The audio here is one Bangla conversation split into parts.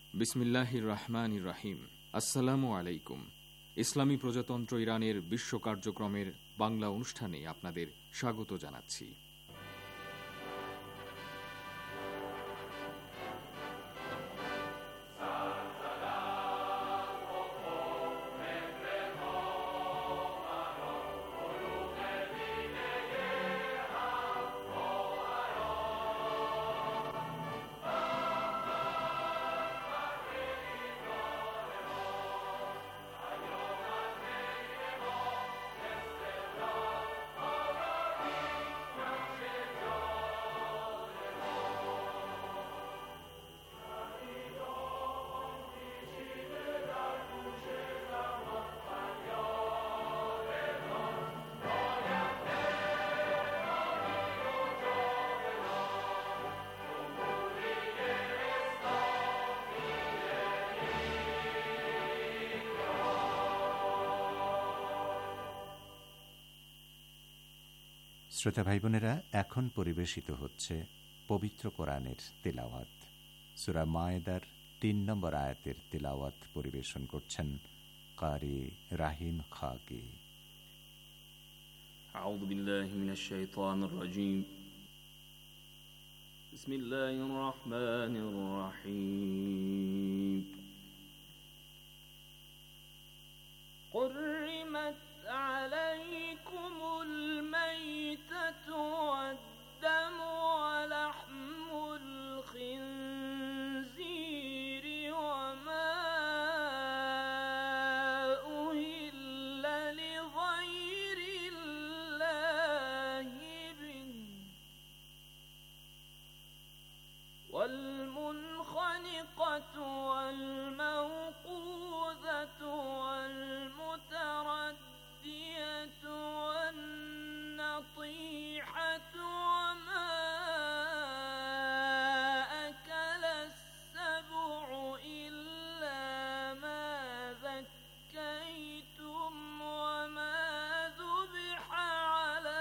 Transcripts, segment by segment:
বিসমিল্লাহির রহমানির রহিম। আসসালামু আলাইকুম। ইসলামী প্রজাতন্ত্র ইরানের বিশ্ব কার্যক্রমের বাংলা অনুষ্ঠানে আপনাদের স্বাগত জানাচ্ছি। শ্রোতা ভাই বোনেরা, এখন পরিবেশিত হচ্ছে পবিত্র কোরআনের তিলাওয়াত। সূরা মায়েদার ৩ নম্বর আয়াতের তিলাওয়াত পরিবেশন করছেন কারি রাহিম খাকি। আউযু বিল্লাহি মিনাশ শাইতানির রাজীম। বিসমিল্লাহির রহমানির রহিম। حرمت عليكم الميتة والدم ولحم الخنزير وما أهل لغير الله به والمنخنقة والموقوذة والمتردية والنطيحة وما أكل السبع إلا ما ذكيتم وما ذبح على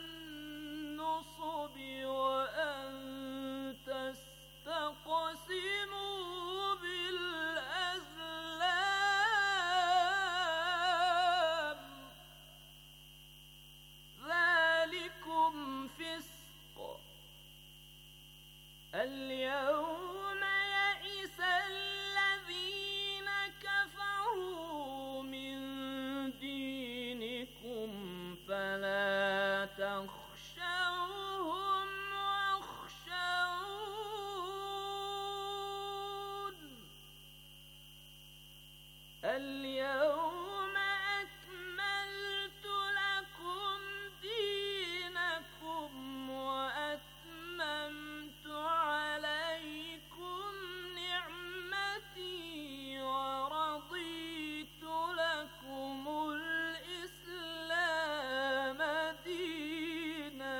النصب وأن تستقسموا بالأزلام ذلكم فسق. اليوم يئس الذين كفروا من دينكم فلا تخشوهم واخشون. اليوم أكملت لكم دينكم وأتممت عليكم نعمتي ورضيت لكم الإسلام دينا.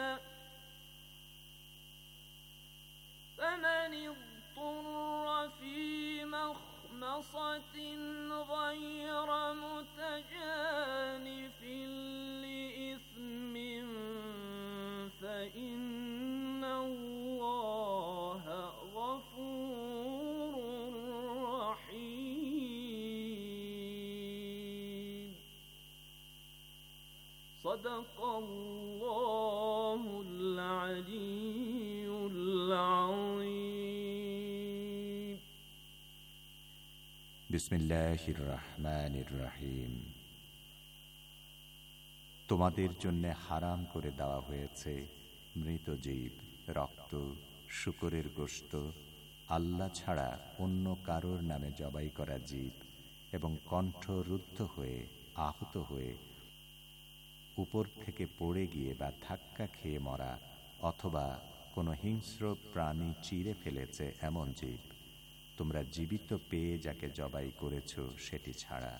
فمن اضطر في مخمصة غير متجانف لإثم فإن الله غفور رحيم. صدق الله العلي العظيم. বিসমিল্লাহির রহমানির রহিম। তোমাদের জন্য হারাম করে দেওয়া হয়েছে মৃত জীব, রক্ত, শূকরের গোশত, আল্লাহ ছাড়া অন্য কারোর নামে জবাই করা জীব এবং কণ্ঠ রুদ্ধ হয়ে, আহত হয়ে, উপর থেকে পড়ে গিয়ে বা ধাক্কা খেয়ে মরা অথবা কোনো হিংস্র প্রাণী চিরে ফেলেছে এমন জীব, তোমরা জীবিত পেয়ে যাকে জবাই করেছ সেটি ছাড়া।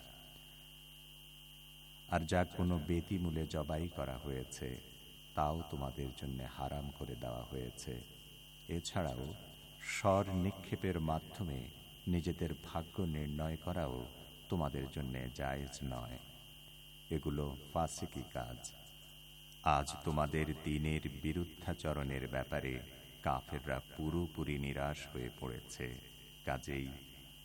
আর যা কোনো বেদিমূলে জবাই করা হয়েছে তাও তোমাদের জন্য হারাম করে দেওয়া হয়েছে। এছাড়াও স্বর নিক্ষেপের মাধ্যমে নিজেদের ভাগ্য নির্ণয় করাও তোমাদের জন্য জায়েজ নয়। এগুলো ফাসিকি কাজ। আজ তোমাদের দ্বীনের বিরুদ্ধাচরণের ব্যাপারে কাফেররা পুরোপুরি নিরাশ হয়ে পড়েছে। কাজেই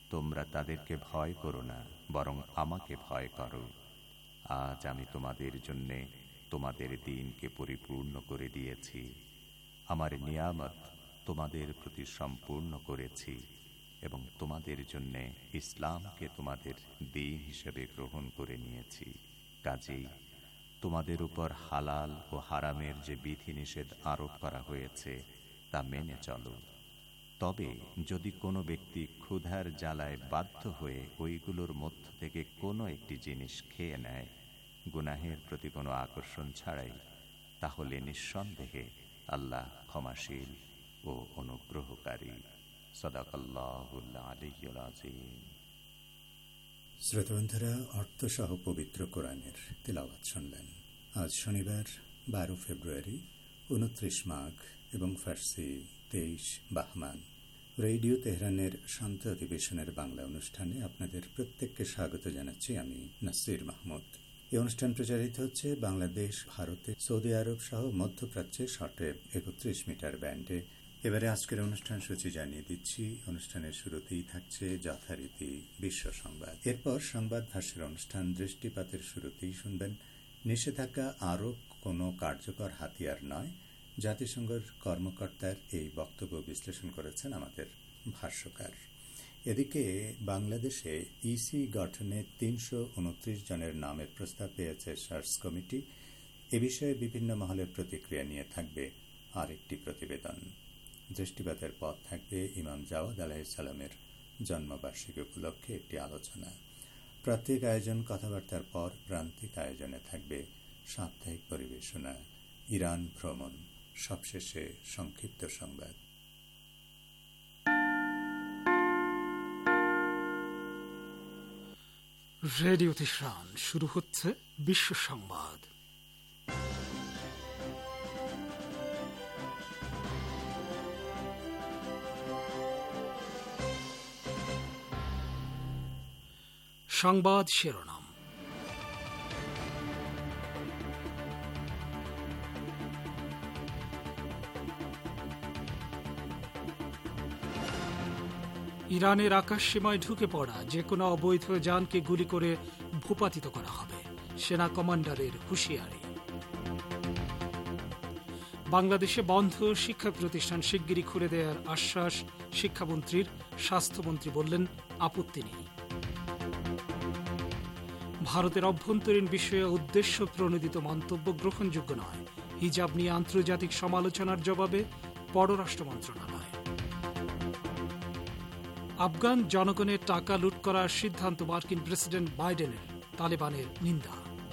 তোমরা তাদেরকে ভয় করো না, বরং আমাকে ভয় করো। আজ আমি তোমাদের জন্যে তোমাদের দিনকে পরিপূর্ণ করে দিয়েছি, আমার নিয়ামত তোমাদের প্রতি সম্পূর্ণ করেছি এবং তোমাদের জন্যে ইসলামকে তোমাদের দিন হিসেবে গ্রহণ করে নিয়েছি। কাজেই তোমাদের উপর হালাল ও হারামের যে বিধিনিষেধ আরোপ করা হয়েছে তা মেনে চলো। তবে যদি কোনো ব্যক্তি ক্ষুধার জ্বালায় বাধ্য হয়ে ওইগুলোর মধ্য থেকে কোনো একটি জিনিস খেয়ে নেয় গুনাহের প্রতি কোনো আকর্ষণ ছাড়াই, তাহলে নিঃসন্দেহে আল্লাহ ক্ষমাশীল ও অনুগ্রহকারী। সাদাকাল্লাহুল আলিয়্যুল আযীম। শ্রোতাবন্ধুরা, অর্থসহ পবিত্র কোরআনের তিলাওয়াত শুনলেন। আজ শনিবার 12 ফেব্রুয়ারি, 29 মাঘ এবং ফার্সি 23 বাহমান। রেডিও তেহরানের শান্ত অধিবেশনের বাংলা অনুষ্ঠানে আপনাদের প্রত্যেককে স্বাগত জানাচ্ছি আমি নাসির মাহমুদ। এই অনুষ্ঠান প্রচারিত হচ্ছে বাংলাদেশ, ভারতে, সৌদি আরব সহ মধ্যপ্রাচ্যে শর্টওয়েভ 31 মিটার ব্যান্ডে। এবারে আজকের অনুষ্ঠান সূচি জানিয়ে দিচ্ছি। অনুষ্ঠানের শুরুতেই থাকছে যথারীতি বিশ্ব সংবাদ। এরপর সংবাদ ভাষ্যের অনুষ্ঠান দৃষ্টিপাতের শুরুতেই শুনবেন নিষেধাজ্ঞা আরোপ কোনো কার্যকর হাতিয়ার নয়, জাতিসংঘের কর্মকর্তার এই বক্তব্য বিশ্লেষণ করেছেন আমাদের ভাষ্যকার। এদিকে বাংলাদেশে ইসি গঠনে 329 জনের নামের প্রস্তাব পেয়েছে সার্চ কমিটি। এ বিষয়ে বিভিন্ন মহলের প্রতিক্রিয়া নিয়ে থাকবে আরেকটি প্রতিবেদন। দৃষ্টিপাতের পথ থাকবে ইমাম জাওয়াদ আলাইহিস সালামের জন্মবার্ষিকী উপলক্ষে একটি আলোচনা। প্রত্যেক আয়োজন কথাবার্তার পর প্রান্তিক আয়োজনে থাকবে সাপ্তাহিক পরিবেশনা, ইরান ভ্রমণ, সবশেষে সংক্ষিপ্ত সংবাদ। রেডিও তেহরান, শুরু হচ্ছে বিশ্ব সংবাদ। সংবাদ শিরোনাম। ইরানের আকাশ সীমায় ঢুকে পড়া যে কোনো অবৈধ যানকে গুলি করে ভূপাতিত করা হবে, সেনা কমান্ডারের হুঁশিয়ারি। বাংলাদেশে বন্ধ শিক্ষা প্রতিষ্ঠান শিগগিরই খুলে দেওয়ার আশ্বাস শিক্ষামন্ত্রীর। স্বাস্থ্যমন্ত্রী বললেন আপত্তি নেই। ভারতের অভ্যন্তরীণ বিষয়ে উদ্দেশ্য প্রণোদিত মন্তব্য গ্রহণযোগ্য নয়, হিজাব নিয়ে আন্তর্জাতিক সমালোচনার জবাবে পররাষ্ট্র মন্ত্রণালয়। আফগান জনগণের টাকা লুট করার সিদ্ধান্ত মার্কিন প্রেসিডেন্ট বাইডেনের, তালেবানের নিন্দা।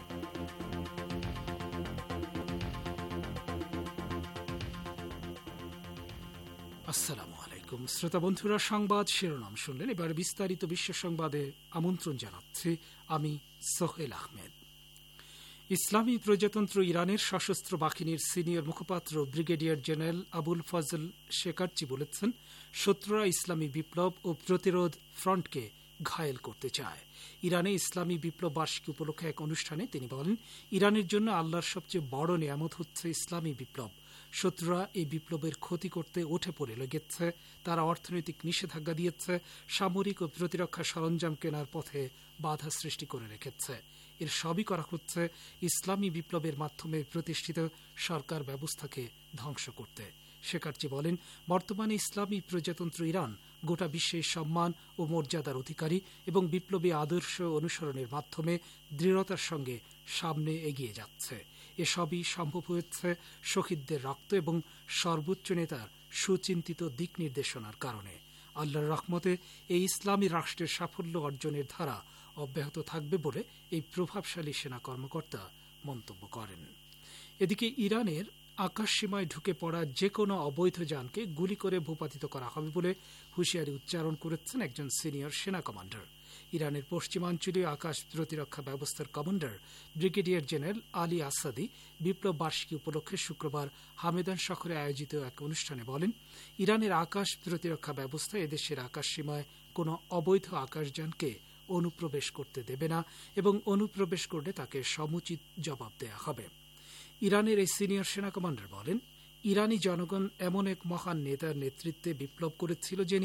আসসালামু আলাইকুম শ্রোতা বন্ধুরা, সংবাদ শিরোনাম শুনলেন। এবার বিস্তারিত বিশ্ব সংবাদে আমন্ত্রণ জানাচ্ছি আমি সোহেল আহমেদ। ইসলামী প্রজাতন্ত্র ইরানের সশস্ত্র বাহিনীর সিনিয়র মুখপাত্র brigadier general Abul Fazl Shekarchi বলেছেন, শত্রুরা ইসলামী বিপ্লব ও প্রতিরোধ ফ্রন্টকে ঘায়েল করতে চায়। ইরানে ইসলামী বিপ্লব বার্ষিকী উপলক্ষে এক অনুষ্ঠানে তিনি বলেন, ইরানের জন্য আল্লাহর সবচেয়ে বড় নিয়ামত হচ্ছে ইসলামী বিপ্লব। শত্রুরা এই বিপ্লবের ক্ষতি করতে উঠে পড়ে লেগেছে। তারা অর্থনৈতিক নিষেধাজ্ঞা দিয়েছে, সামরিক ও প্রতিরক্ষা সরঞ্জাম কেনার পথে বাধা সৃষ্টি করে রেখেছে। এর সবই করা হচ্ছে ইসলামী বিপ্লবের মাধ্যমে প্রতিষ্ঠিত সরকার ব্যবস্থাকে ধ্বংস করতে। শেকারচি বলেন, বর্তমানে ইসলামী প্রজাতন্ত্র ইরান গোটা বিশ্বের সম্মান ও মর্যাদার অধিকারী এবং বিপ্লবী আদর্শ অনুসরণের মাধ্যমে দৃঢ়তার সঙ্গে সামনে এগিয়ে যাচ্ছে। এসবই সম্ভব হয়েছে শহীদদের রক্ত এবং সর্বোচ্চ নেতার সুচিন্তিত দিক নির্দেশনার কারণে। আল্লাহর রহমতে এই ইসলামী রাষ্ট্রের সাফল্য অর্জনের ধারা অব্যাহত থাকবে বলে এই প্রভাবশালী সেনা কর্মকর্তা মন্তব্য করেন। এদিকে ইরানের আকাশসীমায় ঢুকে পড়া যে কোনো অবৈধ যানকে গুলি করে ভূপাতিত করা হবে বলে হুঁশিয়ারি উচ্চারণ করেছেন একজন সিনিয়র সেনা কমান্ডার। ইরানের পশ্চিমাঞ্চলীয় আকাশ প্রতিরক্ষা ব্যবস্থার commander brigadier general Ali Asadi বিপ্লব বার্ষিকী উপলক্ষে শুক্রবার হামেদান শহরে আয়োজিত এক অনুষ্ঠানে বলেন, ইরানের আকাশ প্রতিরক্ষা ব্যবস্থা এদেশের আকাশসীমায় কোনো অবৈধ আকাশযানকে অনুপ্রবেশ করতে দেবে না এবং অনুপ্রবেশ করলে তাকে সমুচিত জবাব দেয়া হবে। ইরানের এই সিনিয়র সেনা কমান্ডার বলেন, ইরানি জনগণ এমন এক মহান নেতার নেতৃত্বে বিপ্লব করেছিল যিনি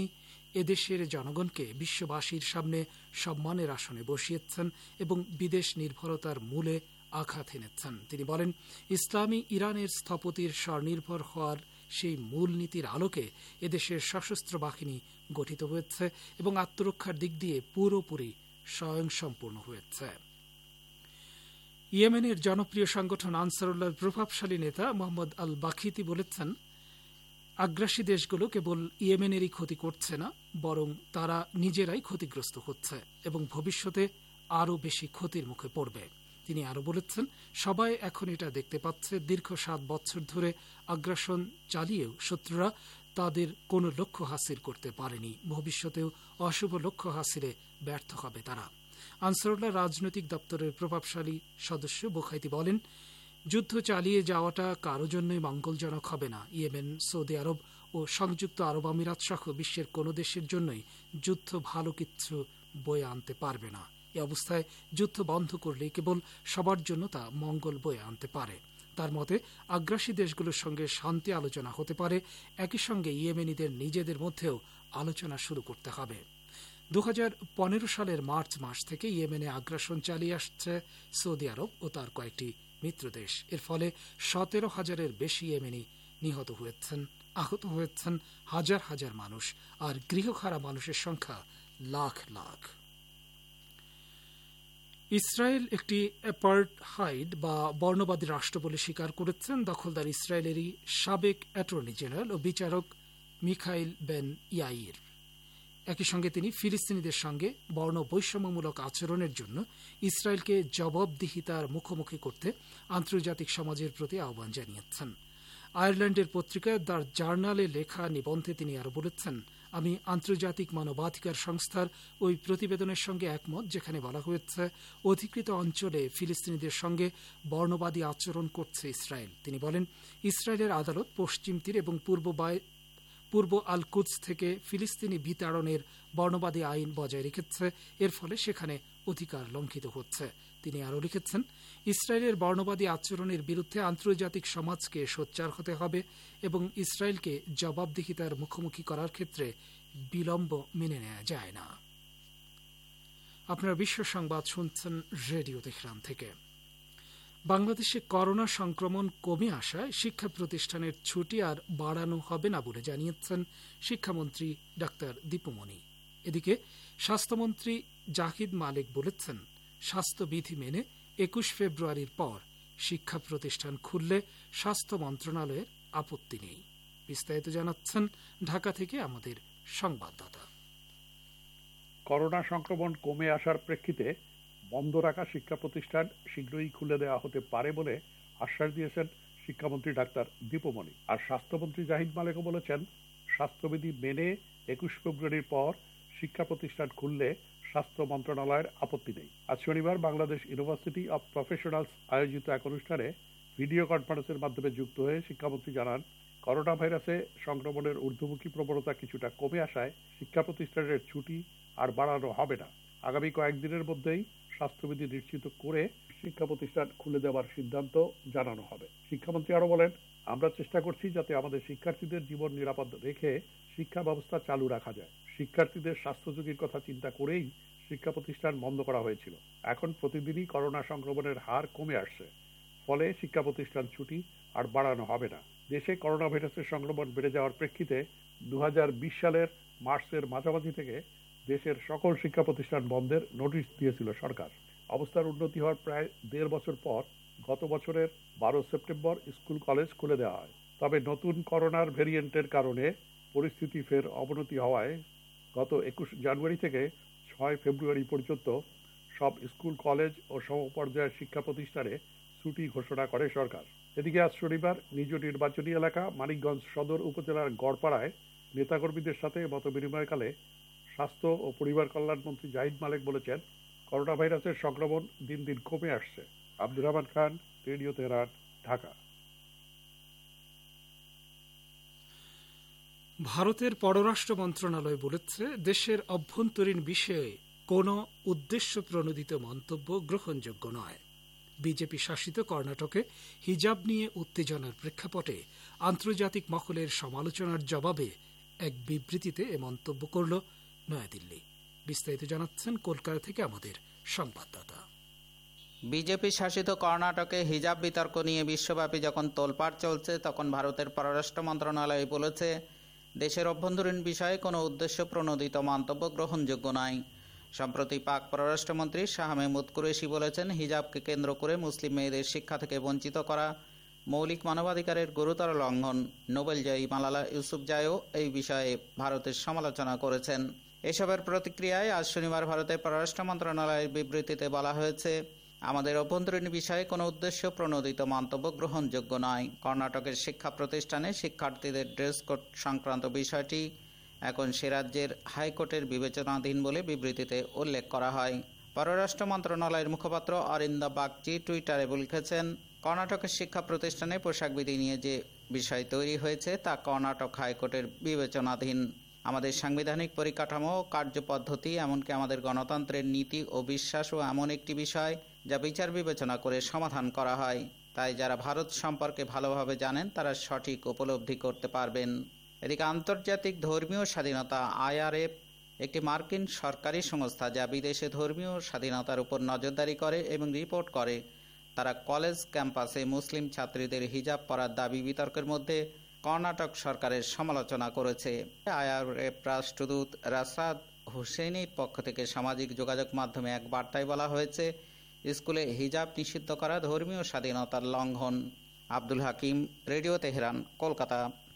এদেশের জনগণকে বিশ্ববাসীর সামনে সম্মানের আসনে বসিয়েছেন এবং বিদেশ নির্ভরতার মূলে আঘাত এনেছেন। তিনি বলেন, ইসলামী ইরানের স্থপতির স্বনির্ভর হওয়ার সেই মূলনীতির আলোকে এদেশের সশস্ত্র বাহিনী গঠিত হয়েছে এবং আত্মরক্ষার দিক দিয়ে পুরোপুরি স্বয়ংসম্পূর্ণ হয়েছে। ইয়েমেনের জনপ্রিয় সংগঠন আনসারুল্লাহর প্রভাবশালী নেতা মোহাম্মদ আল বাখিতি বলেছেন, আগ্রাসী দেশগুলো কেবল ইয়েমেনেরই ক্ষতি করছে না, বরং তারা নিজেরাই ক্ষতিগ্রস্ত হচ্ছে এবং ভবিষ্যতে আরও বেশি ক্ষতির মুখে পড়বে। তিনি আরও বলেছেন, সবাই এখন এটা দেখতে পাচ্ছে দীর্ঘ 7 বছর ধরে আগ্রাসন চালিয়েও শত্রুরা তাদের কোনো লক্ষ্য হাসিল করতে পারেনি, ভবিষ্যতেও অশুভ লক্ষ্য হাসিলে ব্যর্থ হবে তারা। আনসারুল্লাহ রাজনৈতিক দপ্তরের প্রভাবশালী সদস্য বুখাইতি বলেন, যুদ্ধ চালিয়ে যাওয়াটা কারো জন্যই মঙ্গলজনক হবে না। ইয়েমেন, সৌদি আরব ও সংযুক্ত আরব আমিরাত সহ বিশ্বের কোনো দেশের জন্যই যুদ্ধ ভালো কিছু বয়ে আনতে পারবে না। এ অবস্থায় যুদ্ধ বন্ধ করলেই কেবল সবার জন্য তা মঙ্গল বয়ে আনতে পারে। তার মতে আগ্রাসী দেশগুলোর সঙ্গে শান্তি আলোচনা হতে পারে, একই সঙ্গে ইয়েমেনিদের নিজেদের মধ্যেও আলোচনা শুরু করতে হবে। 2015 সালের মার্চ মাস থেকে ইয়েমেনে আগ্রাসন চালিয়ে আসছে সৌদি আরব ও তার কয়েকটি মিত্র দেশ। এর ফলে 17,000-এর বেশি ইয়েমেনি নিহত হয়েছেন, আহত হয়েছেন হাজার হাজার মানুষ, আর গৃহহারা মানুষের সংখ্যা লাখ লাখ। ইসরায়েল একটি অ্যাপার্টহাইড বা বর্ণবাদী রাষ্ট্র বলে স্বীকার করেছেন দখলদার ইসরায়েলেরই সাবেক অ্যাটর্নি জেনারেল ও বিচারক মিখাইল বেন ইয়াইর। একই সঙ্গে তিনি ফিলিস্তিনিদের সঙ্গে বর্ণ বৈষম্যমূলক আচরণের জন্য ইসরায়েলকে জবাবদিহিতার মুখোমুখি করতে আন্তর্জাতিক সমাজের প্রতি আহ্বান জানিয়েছেন। আয়ারল্যান্ডের পত্রিকা দ্য জার্নালে লেখা নিবন্ধে তিনি আরও বলেছেন, আমি আন্তর্জাতিক মানবাধিকার সংস্থার ওই প্রতিবেদনের সঙ্গে একমত, যেখানে বলা হয়েছে অধিকৃত অঞ্চলে ফিলিস্তিনিদের সঙ্গে বর্ণবাদী আচরণ করছে ইসরায়েল। তিনি বলেন, ইসরায়েলের আদালত পশ্চিম তীর এবং পূর্ব আল কুদস থেকে ফিলিস্তিনি বিতাড়নের বর্ণবাদী আইন বজায় রেখেছে, এর ফলে সেখানে অধিকার লঙ্ঘিত হচ্ছে। তিনি আরও লিখেছেন, ইসরায়েলের বর্ণবাদী আচরণের বিরুদ্ধে আন্তর্জাতিক সমাজকে সোচ্চার হতে হবে এবং ইসরায়েলকে জবাবদিহিতার মুখোমুখি করার ক্ষেত্রে বিলম্ব মেনে নেওয়া যায় না। আপনারা বিশ্ব সংবাদ শুনছেন রেডিও তেহরান থেকে। বাংলাদেশে করোনা সংক্রমণ কমে আসায় শিক্ষা প্রতিষ্ঠানের ছুটি আর বাড়ানো হবে না বলে জানিয়েছেন শিক্ষামন্ত্রী ডাক্তার দীপুমণি। এদিকে স্বাস্থ্যমন্ত্রী জাহিদ মালিক বলেছেন, স্বাস্থ্যবিধি মেনে 21 ফেব্রুয়ারির পর শিক্ষা প্রতিষ্ঠান খুললে স্বাস্থ্য মন্ত্রণালয়ের আপত্তি নেই। বিস্তারিত জানাচ্ছেন ঢাকা থেকে আমাদের সংবাদদাতা। করোনা সংক্রমণ কমে আসার প্রেক্ষিতে বন্ধ রাখা শিক্ষা প্রতিষ্ঠান শীঘ্রই খুলে দেওয়া হতে পারে বলে আশ্বাস দিয়েছেন শিক্ষামন্ত্রী ডাক্তার দীপুমণি। আর স্বাস্থ্যমন্ত্রী জাহিদ মালিকও বলেছেন, স্বাস্থ্যবিধি মেনে 21 ফেব্রুয়ারির পর শিক্ষা প্রতিষ্ঠান খুললে স্বাস্থ্য মন্ত্রণালয়ের আপত্তি নেই। আজ শনিবার বাংলাদেশ ইউনিভার্সিটি অব প্রফেশনালস আয়োজিত এক অনুষ্ঠানে ভিডিও কনফারেন্সের মাধ্যমে যুক্ত হয়ে শিক্ষামন্ত্রী জানান, করোনা ভাইরাসে সংক্রমণের ঊর্ধ্বমুখী প্রবণতা কিছুটা কমে আসায় শিক্ষা প্রতিষ্ঠানের ছুটি আর বাড়ানো হবে না। আগামী কয়েকদিনের মধ্যেই স্বাস্থ্যবিধি নিশ্চিত করে শিক্ষা প্রতিষ্ঠান খুলে দেওয়ার সিদ্ধান্ত জানানো হবে। শিক্ষামন্ত্রী আরো বলেন, আমরা চেষ্টা করছি যাতে আমাদের শিক্ষার্থীদের জীবন নিরাপদ রেখে শিক্ষা ব্যবস্থা চালু রাখা যায়। শিক্ষার্থীদের স্বাস্থ্য ঝুঁকির কথা চিন্তা করেই শিক্ষা প্রতিষ্ঠান বন্ধ করা হয়েছিল। এখন প্রতিদিনই করোনা সংক্রমণের হার কমে আসছে, ফলে শিক্ষা প্রতিষ্ঠান ছুটি আর বাড়ানো হবে না। দেশে করোনা ভাইরাসের সংক্রমণ বেড়ে যাওয়ার প্রেক্ষিতে 2020 সালের মার্চের মাঝামাঝি থেকে দেশের সকল শিক্ষা প্রতিষ্ঠান বন্ধের নোটিশ দিয়েছিল সরকার। অবস্থার উন্নতি হওয়ার প্রায় 1.5 বছর পর গত বছরের 12 সেপ্টেম্বর স্কুল কলেজ খুলে দেওয়া হয়। তবে নতুন করোনার ভেরিয়েন্টের কারণে পরিস্থিতি ফের অবনতি হওয়ায় গত 21 জানুয়ারি থেকে 6 ফেব্রুয়ারি পর্যন্ত সব স্কুল কলেজ ও সমপর্যায়ের শিক্ষা প্রতিষ্ঠানে ছুটি ঘোষণা করে সরকার। এদিকে আজ শনিবার নিজ নির্বাচনী এলাকা মানিকগঞ্জ সদর উপজেলার গড়পাড়ায় নেতাকর্মীদের সাথে মতবিনিময়কালে স্বাস্থ্য ও পরিবার কল্যাণ মন্ত্রী জাহিদ মালিক বলেছেন, করোনা ভাইরাসের সংক্রমণ দিন দিন কমে আসছে। Abdur Rahman Khan, radio Tehran, Dhaka. ভারতের পররাষ্ট্র মন্ত্রণালয় বলেছে, দেশের অভ্যন্তরীণ বিষয়ে কোনো উদ্দেশ্য প্রণোদিত মন্তব্য গ্রহণযোগ্য নয়। বিজেপি শাসিত কর্ণাটকে হিজাব নিয়ে উত্তেজনার প্রেক্ষাপটে আন্তর্জাতিক মহলের সমালোচনার জবাবে এক বিবৃতিতে এ মন্তব্য করল নয়াদিল্লি। বিস্তারিত জানাচ্ছেন কলকাতা থেকে আমাদের সংবাদদাতা। বিজেপি শাসিত কর্ণাটকে হিজাব বিতর্ক নিয়ে বিশ্বব্যাপী যখন তোলপাড় চলছে, তখন ভারতের পররাষ্ট্র মন্ত্রণালয় বলেছে, দেশের অভ্যন্তরীণ বিষয়ে কোনো উদ্দেশ্য প্রণোদিত মন্তব্য গ্রহণযোগ্য নয়। সম্প্রতি পাক পররাষ্ট্রমন্ত্রী শাহ মেহমুদ কুরেশি বলেছেন, হিজাবকে কেন্দ্র করে মুসলিম মেয়েদের শিক্ষা থেকে বঞ্চিত করা মৌলিক মানবাধিকারের গুরুতর লঙ্ঘন। নোবেলজয়ী মালালা ইউসুফজাইও এই বিষয়ে ভারতের সমালোচনা করেছেন। এসবের প্রতিক্রিয়ায় আজ শনিবার ভারতের পররাষ্ট্র মন্ত্রণালয়ের বিবৃতিতে বলা হয়েছে, আমাদের অভ্যন্তরীণ বিষয়ে কোনো উদ্দেশ্য প্রণোদিত মন্তব্য গ্রহণযোগ্য নয়। কর্ণাটকের শিক্ষা প্রতিষ্ঠানে শিক্ষার্থীদের ড্রেস কোড সংক্রান্ত বিষয়টি এখন সে রাজ্যের হাইকোর্টের বিবেচনাধীন বলে বিবৃতিতে উল্লেখ করা হয়। পররাষ্ট্র মন্ত্রণালয়ের মুখপাত্র অরিন্দা বাগচি টুইটারে লিখেছেন, কর্ণাটকের শিক্ষা প্রতিষ্ঠানে পোশাক বিধি নিয়ে যে বিষয় তৈরি হয়েছে তা কর্ণাটক হাইকোর্টের বিবেচনাধীন। আমাদের সাংবিধানিক পরিকাঠামো ও কার্যপদ্ধতি, এমনকি আমাদের গণতন্ত্রের নীতি ও বিশ্বাসও এমন একটি বিষয় যা বিচার বিবেচনা করে সমাধান করা হয়। তাই যারা ভারত সম্পর্কে ভালোভাবে জানেন তারা সঠিক উপলব্ধি করতে পারবেন। এদিকে আন্তর্জাতিক ধর্মীয় স্বাধীনতা IRF একটি মার্কিন সরকারি সংস্থা যা বিদেশে ধর্মীয় স্বাধীনতার উপর নজরদারি করে এবং রিপোর্ট করে, তারা কলেজ ক্যাম্পাসে মুসলিম ছাত্রীদের হিজাব পরার দাবি বিতর্কের মধ্যে কর্ণাটক সরকারের সমালোচনা করেছে। IRF রাষ্ট্রদূত রাসাদ হুসেইনের পক্ষ থেকে সামাজিক যোগাযোগ মাধ্যমে এক বার্তায় বলা হয়েছে, স্কুলে হিজাব নিষিদ্ধ করা ধর্মীয় স্বাধীনতার লঙ্ঘন। Abdul Hakim, radio Tehran, Kolkata.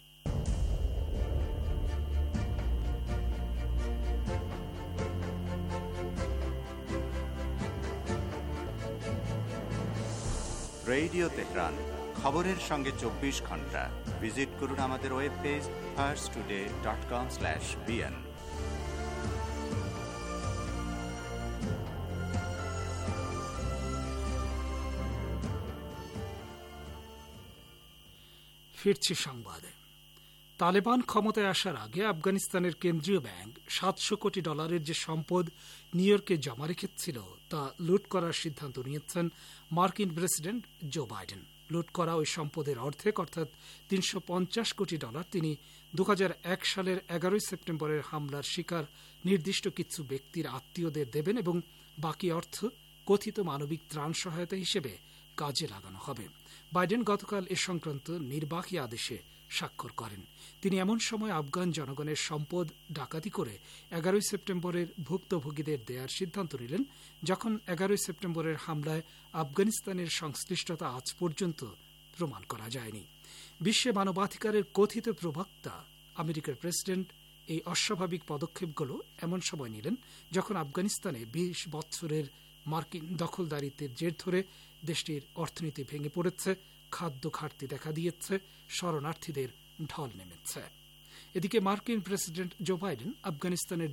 Radio Tehran, খবরের সঙ্গে 24 ঘন্টা। ভিজিট করুন আমাদের ওয়েব পেজ farstoday.com/bn। ফিরছি সংবাদে। তালেবান ক্ষমতায় আসার আগে আফগানিস্তানের কেন্দ্রীয় ব্যাংক $700 কোটি যে সম্পদ নিউ ইয়র্কে জমা রেখেছিল তা লুট করার সিদ্ধান্ত নিয়েছেন মার্কিন প্রেসিডেন্ট জো বাইডেন। লুট করা ওই সম্পদের অর্ধেক অর্থাৎ $350 কোটি তিনি 2001 সালের 11 সেপ্টেম্বরের হামলার শিকার নির্দিষ্ট কিছু ব্যক্তির আত্মীয়দের দেবেন এবং বাকি অর্থ কথিত মানবিক ত্রাণ সহায়তা হিসেবে কাজে লাগানো হবে। বাইডেন গতকাল এ সংক্রান্ত নির্বাহী আদেশে স্বাক্ষর করেন। তিনি এমন সময় আফগান জনগণের সম্পদ ডাকাতি করে 11 সেপ্টেম্বরের ভুক্তভোগীদের দেওয়ার সিদ্ধান্ত নিলেন, যখন 11 সেপ্টেম্বরের হামলায় আফগানিস্তানের সংশ্লিষ্টতা আজ পর্যন্ত প্রমাণ করা যায়নি। বিশ্বে মানবাধিকারের কথিত প্রবক্তা আমেরিকার প্রেসিডেন্ট এই অস্বাভাবিক পদক্ষেপগুলো এমন সময় নিলেন যখন আফগানিস্তানে 20 বছরের মার্কিন দখলদারিত্বের জের ধরে দেশটির অর্থনীতি ভেঙে পড়েছে, খাদ্য ঘাটতি দেখা দিয়েছে, শরণার্থীদের ঢল নেমেছে। এদিকে মার্কিন প্রেসিডেন্ট জো বাইডেন আফগানিস্তানের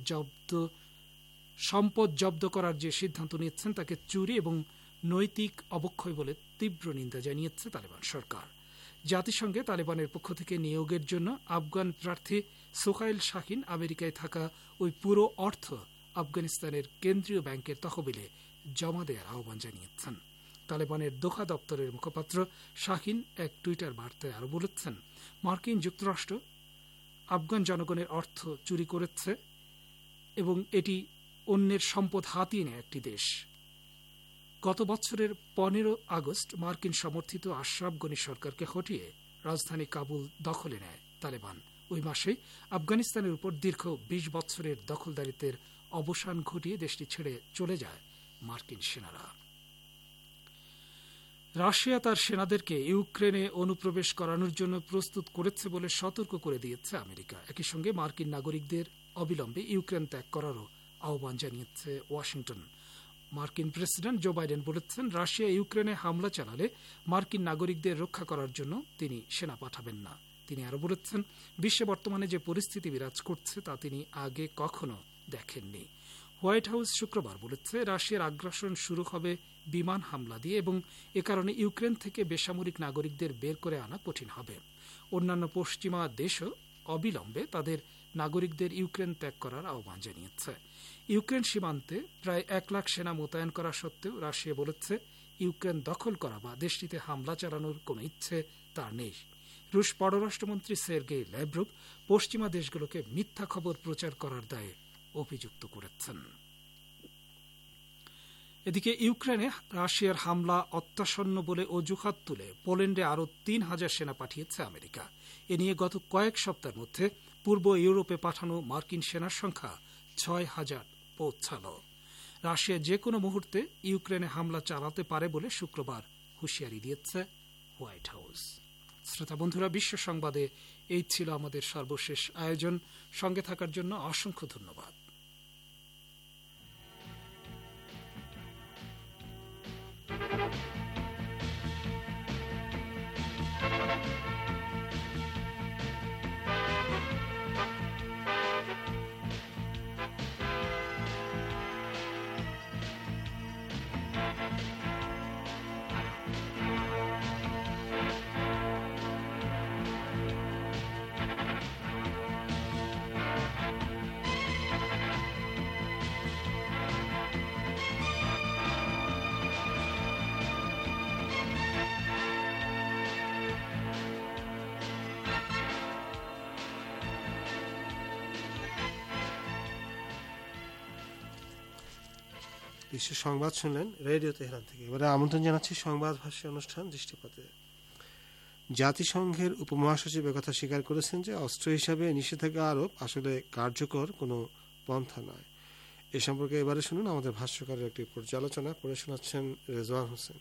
সম্পদ জব্দ করার যে সিদ্ধান্ত নিয়েছেন তাকে চুরি এবং নৈতিক অবক্ষয় বলে তীব্র নিন্দা জানিয়েছে তালেবান সরকার। জাতিসংঘে তালেবানের পক্ষ থেকে নিয়োগের জন্য আফগান প্রার্থী সোহাইল শাহিন আমেরিকায় থাকা ওই পুরো অর্থ আফগানিস্তানের কেন্দ্রীয় ব্যাংকের তহবিলে জমা দেওয়ার আহ্বান জানিয়েছেন। তালেবানের দোহা দপ্তরের মুখপাত্র শাহিন এক টুইটার বার্তায় আরও বলেছেন, মার্কিন যুক্তরাষ্ট্র আফগান জনগণের অর্থ চুরি করেছে এবং এটি অন্যের সম্পদ হাতিয়ে নেয় একটি দেশ। গত বছরের 15 আগস্ট মার্কিন সমর্থিত আশরাফ গনি সরকারকে হটিয়ে রাজধানী কাবুল দখলে নেয় তালেবান। ওই মাসে আফগানিস্তানের উপর দীর্ঘ 20 বছরের দখলদারিত্বের অবসান ঘটিয়ে দেশটি ছেড়ে চলে যায় মার্কিন সেনারা। রাশিয়া তার সেনাদেরকে ইউক্রেনে অনুপ্রবেশ করানোর জন্য প্রস্তুত করেছে বলে সতর্ক করে দিয়েছে আমেরিকা। একই সঙ্গে মার্কিন নাগরিকদের অবিলম্বে ইউক্রেন ত্যাগ করারও আহ্বান জানিয়েছে ওয়াশিংটন। মার্কিন প্রেসিডেন্ট জো বাইডেন বলেছেন, রাশিয়া ইউক্রেনে হামলা চালালে মার্কিন নাগরিকদের রক্ষা করার জন্য তিনি সেনা পাঠাবেন না। তিনি আরও বলেছেন, বিশ্বে বর্তমানে যে পরিস্থিতি বিরাজ করছে তা তিনি আগে কখনো দেখেননি। হোয়াইট হাউস শুক্রবার বলেছে, রাশিয়ার আগ্রাসন শুরু হবে বিমান হামলা দিয়ে এবং এ কারণে ইউক্রেন থেকে বেসামরিক নাগরিকদের বের করে আনা কঠিন হবে। অন্যান্য পশ্চিমা দেশও অবিলম্বে তাদের নাগরিকদের ইউক্রেন ত্যাগ করার আহ্বান জানিয়েছে। ইউক্রেন সীমান্তে প্রায় 1 লাখ সেনা মোতায়েন করা সত্ত্বেও রাশিয়া বলেছে, ইউক্রেন দখল করা বা দেশটিতে হামলা চালানোর কোনো ইচ্ছে তার নেই। রুশ পররাষ্ট্রমন্ত্রী সের্গেই ল্যাভরভ পশ্চিমা দেশগুলোকে মিথ্যা খবর প্রচার করার দায়ে অভিযুক্ত করেছেন। এদিকে ইউক্রেনে রাশিয়ার হামলা অত্যাসন্ন বলে অজুহাত তুলে পোল্যান্ডে আরও ৩,০০০ সেনা পাঠিয়েছে আমেরিকা। এ নিয়ে গত কয়েক সপ্তাহের মধ্যে পূর্ব ইউরোপে পাঠানো মার্কিন সেনার সংখ্যা ৬,০০০ পৌঁছাল। রাশিয়া যে কোনো মুহূর্তে ইউক্রেনে হামলা চালাতে পারে বলে শুক্রবার হুঁশিয়ারি দিয়েছে হোয়াইট হাউস। শ্রোতা বন্ধুরা, বিশ্ব সংবাদে এই ছিল আমাদের সর্বশেষ আয়োজন। সঙ্গে থাকার জন্য অসংখ্য ধন্যবাদ। বিশ্ব সংবাদ শুনলেন রেডিও তেহরান থেকে। এবারে আমন্ত্রণ জানাচ্ছি সংবাদ ভাষ্য অনুষ্ঠান দৃষ্টিপাতে। জাতিসংঘের উপমহাসচিব একথা স্বীকার করেছেন যে অস্ত্র হিসাবে নিষেধাজ্ঞা আরোপ আসলে কার্যকর কোনো পন্থা নয়। এ সম্পর্কে এবারে শুনুন আমাদের ভাষ্যকারের একটি পর্যালোচনা, পড়ে শোনাচ্ছেন রেজওয়ান হোসেন।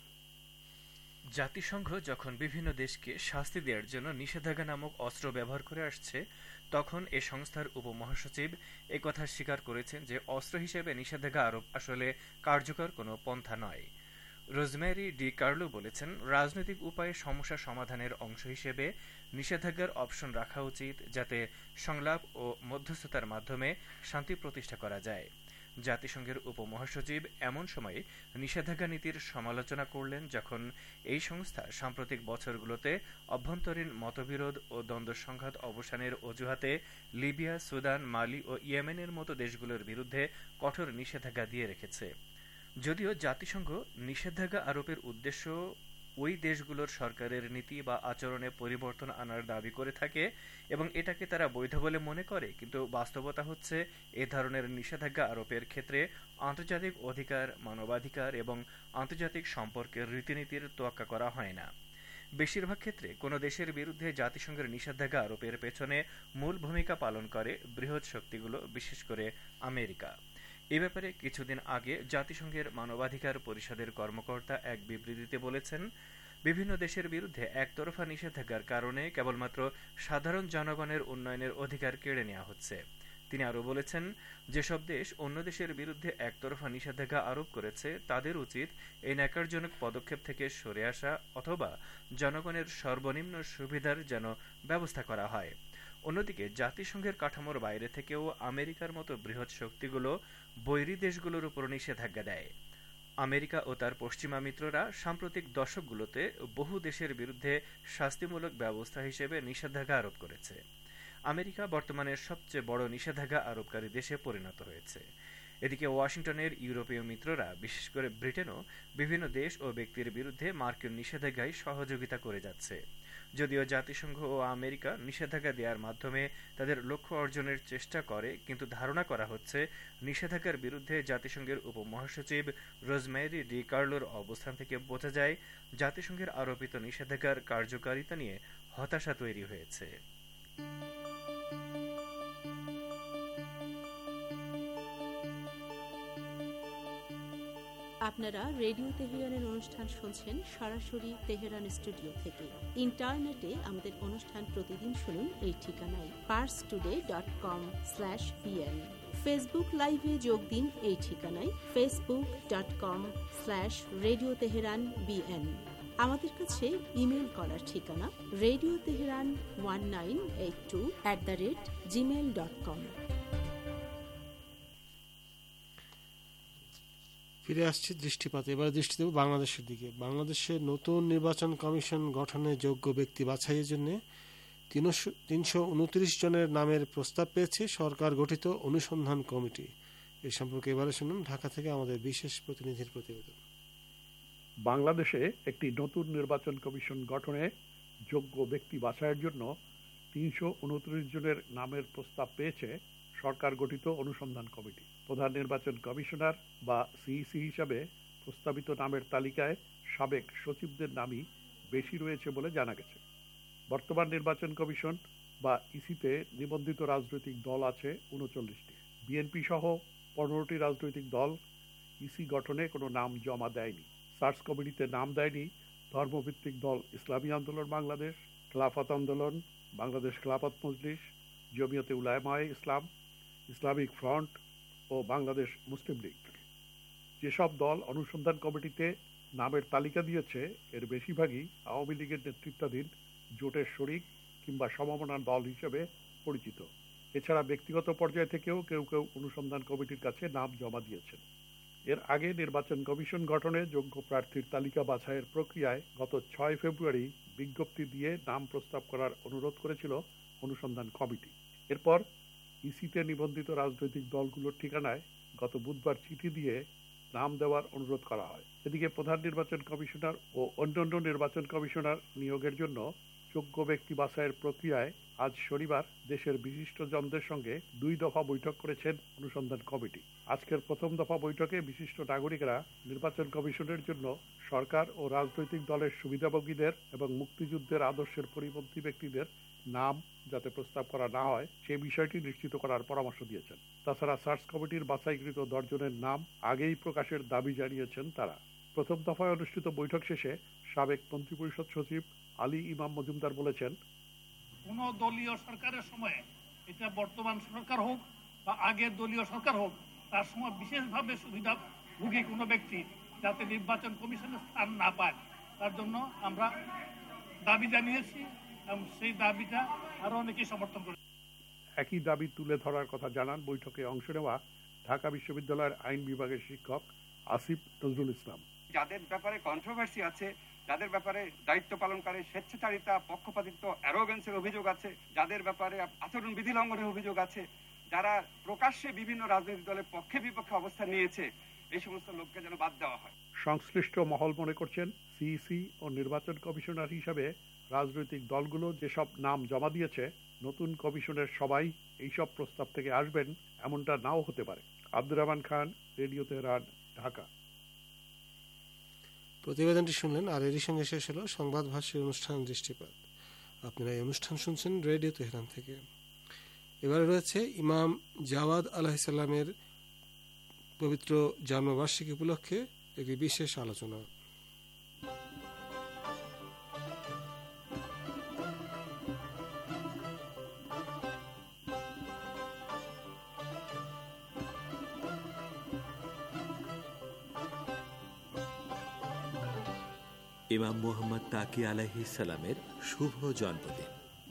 জাতিসংঘ যখন বিভিন্ন দেশকে শাস্তি দেওয়ার জন্য নিষেধাজ্ঞা নামক অস্ত্র ব্যবহার করে আসছে, তখন এ সংস্থার উপমহাসচিব একথা স্বীকার করেছেন যে অস্ত্র হিসেবে নিষেধাজ্ঞা আরোপ আসলে কার্যকর কোনো পন্থা নয়। রোজমেরি ডি কার্লো বলেছেন, রাজনৈতিক উপায়ে সমস্যা সমাধানের অংশ হিসেবে নিষেধাজ্ঞার অপশন রাখা উচিত, যাতে সংলাপ ও মধ্যস্থতার মাধ্যমে শান্তি প্রতিষ্ঠা করা যায়। জাতিসংঘের উপমহাসচিব এমন সময়ে নিষেধাজ্ঞা নীতির সমালোচনা করলেন যখন এই সংস্থা সাম্প্রতিক বছরগুলোতে অভ্যন্তরীণ মতবিরোধ ও দ্বন্দ্ব সংঘাত অবসানের অজুহাতে লিবিয়া, সুদান, মালি ও ইয়েমেনের মতো দেশগুলোর বিরুদ্ধে কঠোর নিষেধাজ্ঞা দিয়ে রেখেছে। যদিও জাতিসংঘ নিষেধাজ্ঞা আরোপের উদ্দেশ্য ওই দেশগুলোর সরকারের নীতি বা আচরণে পরিবর্তন আনার দাবি করে থাকে এবং এটাকে তারা বৈধ বলে মনে করে, কিন্তু বাস্তবতা হচ্ছে এ ধরনের নিষেধাজ্ঞা আরোপের ক্ষেত্রে আন্তর্জাতিক অধিকার, মানবাধিকার এবং আন্তর্জাতিক সম্পর্কের রীতিনীতির তোয়াক্কা করা হয় না। বেশিরভাগ ক্ষেত্রে কোনো দেশের বিরুদ্ধে জাতিসংঘের নিষেধাজ্ঞা আরোপের পেছনে মূল ভূমিকা পালন করে বৃহৎ শক্তিগুলো, বিশেষ করে আমেরিকা। এ ব্যাপারে কিছুদিন আগে জাতিসংঘের মানবাধিকার পরিষদের কর্মকর্তা এক বিবৃতিতে বলেছেন, বিভিন্ন দেশের বিরুদ্ধে একতরফা নিষেধাজ্ঞার কারণে কেবলমাত্র সাধারণ জনগণের উন্নয়নের অধিকার কেড়ে নেওয়া হচ্ছে। তিনি আরও বলেছেন, যেসব দেশ অন্য দেশের বিরুদ্ধে একতরফা নিষেধাজ্ঞা আরোপ করেছে তাদের উচিত এই ন্যাক্কারজনক পদক্ষেপ থেকে সরে আসা অথবা জনগণের সর্বনিম্ন সুবিধার যেন ব্যবস্থা করা হয়। অন্যদিকে জাতিসংঘের কাঠামোর বাইরে থেকেও আমেরিকার মতো বৃহৎ শক্তিগুলো বৈরী দেশগুলোর উপর নিষেধাজ্ঞা দেয়। আমেরিকা ও তার পশ্চিমা মিত্ররা সাম্প্রতিক দশকগুলোতে বহু দেশের বিরুদ্ধে শাস্তিমূলক ব্যবস্থা হিসেবে নিষেধাজ্ঞা আরোপ করেছে। আমেরিকা বর্তমানে সবচেয়ে বড় নিষেধাজ্ঞা আরোপকারী দেশে পরিণত হয়েছে। এদিকে ওয়াশিংটনের ইউরোপীয় মিত্ররা, বিশেষ করে ব্রিটেনও বিভিন্ন দেশ ও ব্যক্তির বিরুদ্ধে মার্কিন নিষেধাজ্ঞায় সহযোগিতা করে যাচ্ছে। যদিও জাতিসংঘ ও আমেরিকা নিষেধাজ্ঞা দেওয়ার মাধ্যমে তাদের লক্ষ্য অর্জনের চেষ্টা করে, কিন্তু ধারণা করা হচ্ছে নিষেধাজ্ঞার বিরুদ্ধে জাতিসংঘের উপমহাসচিব রোজমেরি ডি কার্লোর অবস্থান থেকে বোঝা যায় জাতিসংঘের আরোপিত নিষেধাজ্ঞার কার্যকারিতা নিয়ে হতাশা তৈরি হয়েছে। আপনারা রেডিও তেহরানের অনুষ্ঠান শুনছেন সরাসরি তেহরান স্টুডিও থেকে। ইন্টারনেটে আমাদের অনুষ্ঠান প্রতিদিন শুনুন এই ঠিকানায় parstoday.com/pn। ফেসবুক লাইভে যোগ দিন এই ঠিকানায় facebook.com/radio teheran bn। আমাদের কাছে ইমেল করার ঠিকানা radioteheran1982@gmail.com। ফিরে আসছি দৃষ্টিপাতে। এবারে দৃষ্টি দেব বাংলাদেশের দিকে। বাংলাদেশের নতুন নির্বাচন কমিশন গঠনে যোগ্য ব্যক্তি বাছাইয়ের জন্য 329 জনের নামের প্রস্তাব পেয়েছে সরকার গঠিত অনুসন্ধান কমিটি। এ সম্পর্কে এবারে শুনুন ঢাকা থেকে আমাদের বিশেষ প্রতিনিধির প্রতিবেদন। বাংলাদেশে একটি নতুন নির্বাচন কমিশন গঠনে যোগ্য ব্যক্তি বাছাইয়ের জন্য ৩২৯ জনের নামের প্রস্তাব পেয়েছে সরকার গঠিত অনুসন্ধান কমিটি। প্রধান নির্বাচন কমিশনার বা সিইসি হিসাবে প্রস্তাবিত নামের তালিকায় সাবেক সচিবদের নামই বেশি রয়েছে বলে জানা গেছে। বর্তমান নির্বাচন কমিশন বা ইসিতে নিবন্ধিত রাজনৈতিক দল আছে ৩৯টি। বিএনপি সহ ১৫টি রাজনৈতিক দল ইসি গঠনে কোনো নাম জমা দেয়নি। সার্চ কমিটিতে নাম দেয়নি ধর্মভিত্তিক দল ইসলামী আন্দোলন বাংলাদেশ, খেলাফত আন্দোলন, বাংলাদেশ খেলাফত মজলিস, জমিয়তে উলামায়ে ইসলাম, ইসলামিক ফ্রন্ট ও বাংলাদেশ মুসলিম লীগ। যেসব দল অনুসন্ধান কমিটিতে নামের তালিকা দিয়েছে এর বেশিরভাগই আওয়ামী লীগের নেতৃত্বাধীন জোটের শরিক কিংবা সমমনার দল হিসেবে পরিচিত। এছাড়া ব্যক্তিগত পর্যায় থেকেও কেউ কেউ অনুসন্ধান কমিটির কাছে নাম জমা দিয়েছেন। এর আগে নির্বাচন কমিশন গঠনে যোগ্য প্রার্থীর তালিকা বাছাইয়ের প্রক্রিয়ায় গত ৬ ফেব্রুয়ারি বিজ্ঞপ্তি দিয়ে নাম প্রস্তাব করার অনুরোধ করেছিল অনুসন্ধান কমিটি। এরপর ইসিতে নিবন্ধিত রাজনৈতিক দলগুলোর ঠিকানায় গত বুধবার চিঠি দিয়ে নাম দেওয়ার অনুরোধ করা হয়। এদিকে প্রধান নির্বাচন কমিশনার ও অন্যান্য নির্বাচন কমিশনার নিয়োগের জন্য যোগ্য ব্যক্তি বাছাইয়ের প্রক্রিয়ায় আজ শনিবার দেশের বিশিষ্টজনদের সঙ্গে ২ দফা বৈঠক করেছেন অনুসন্ধান কমিটি। আজকের প্রথম দফা বৈঠকে বিশিষ্ট নাগরিকরা নির্বাচন কমিশনের জন্য সরকার ও রাজনৈতিক দলের সুবিধাভোগীদের এবং মুক্তিযুদ্ধের আদর্শের পরিপন্থী ব্যক্তিদের নাম যাতে প্রস্তাব করা না হয় সেই বিষয়টি নিশ্চিত করার পরামর্শ দিয়েছেন। তাছাড়া সার্চ কমিটির বাছাইকৃত ১০ জনের নাম আগেই প্রকাশের দাবি জানিয়েছেন তারা। প্রথম দফায় অনুষ্ঠিত বৈঠক শেষে সাবেক মন্ত্রিপরিষদ সচিব আলী ইমাম মজুমদার বলেছেন, কোন দলীয় সরকারের সময়, এটা বর্তমান সরকার হোক বা আগের দলীয় সরকার হোক, তার সময় বিশেষভাবে সুবিধাভোগী কোনো ব্যক্তি যাতে নির্বাচন কমিশনের স্থান না পায় তার জন্য আমরা দাবি জানিয়েছি এবং সেই দাবিটা আরো অনেকেই সমর্থন করে। একই দাবি তুলে ধরার কথা জানান বৈঠকে অংশ নেওয়া ঢাকা বিশ্ববিদ্যালয়ের আইন বিভাগের শিক্ষক আসিফ নজরুল ইসলাম। যাদের ব্যাপারে কন্ট্রোভার্সি আছে, যাদের ব্যাপারে দায়িত্ব পালনকারী স্বেচ্ছাচারিতা, পক্ষপাতিত্ব, অ্যারোগেন্সের অভিযোগ আছে, যাদের ব্যাপারে আচরণ বিধি লঙ্ঘনের অভিযোগ আছে, যারা প্রকাশ্যে বিভিন্ন রাজনৈতিক দলের পক্ষে বিপক্ষে অবস্থান নিয়েছে, এই সমস্ত লোককে যেন বাদ দেওয়া হয়। সংশ্লিষ্ট মহল মনে করছেন সিইসি ও নির্বাচন কমিশনার হিসাবে রাজনৈতিক দলগুলো যেসব নাম জমা দিয়েছে নতুন কমিশনের সবাই এইসব প্রস্তাব থেকে আসবেন এমনটা নাও হতে পারে। Abdur Rahman Khan, radio Tehran, Dhaka. প্রতিবেদনটি শুনলেন, আর এরই সঙ্গে শেষ হলো সংবাদ ভাষ্যের অনুষ্ঠান দৃষ্টিপাত। আপনারা এই অনুষ্ঠান শুনছেন রেডিও তেহরান থেকে। এবারে রয়েছে ইমাম জাওয়াদ আলাইহিসসালামের পবিত্র জন্মবার্ষিকী উপলক্ষে একটি বিশেষ আলোচনা। ইমাম মুহাম্মদ তাকি আলাইহিস সালামের শুভ জন্মদিন।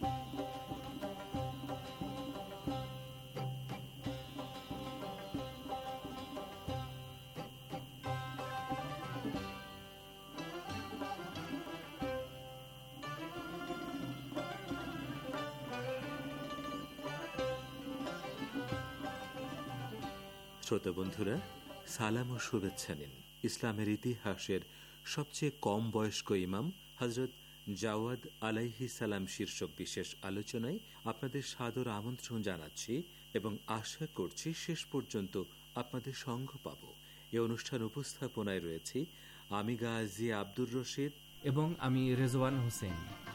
শ্রোতা বন্ধুরা, সালাম ও শুভেচ্ছা নিন। ইসলামের ইতিহাসের সবচেয়ে কম বয়স্ক ইমাম হযরত জাওয়াদ আলাইহিস সালাম শীর্ষক বিশেষ আলোচনায় আপনাদের সাদর আমন্ত্রণ জানাচ্ছি এবং আশা করছি শেষ পর্যন্ত আপনাদের সঙ্গ পাব। এই অনুষ্ঠান উপস্থাপনায় রয়েছি আমি গাজী আব্দুর রশিদ এবং আমি রেজওয়ান হোসেন।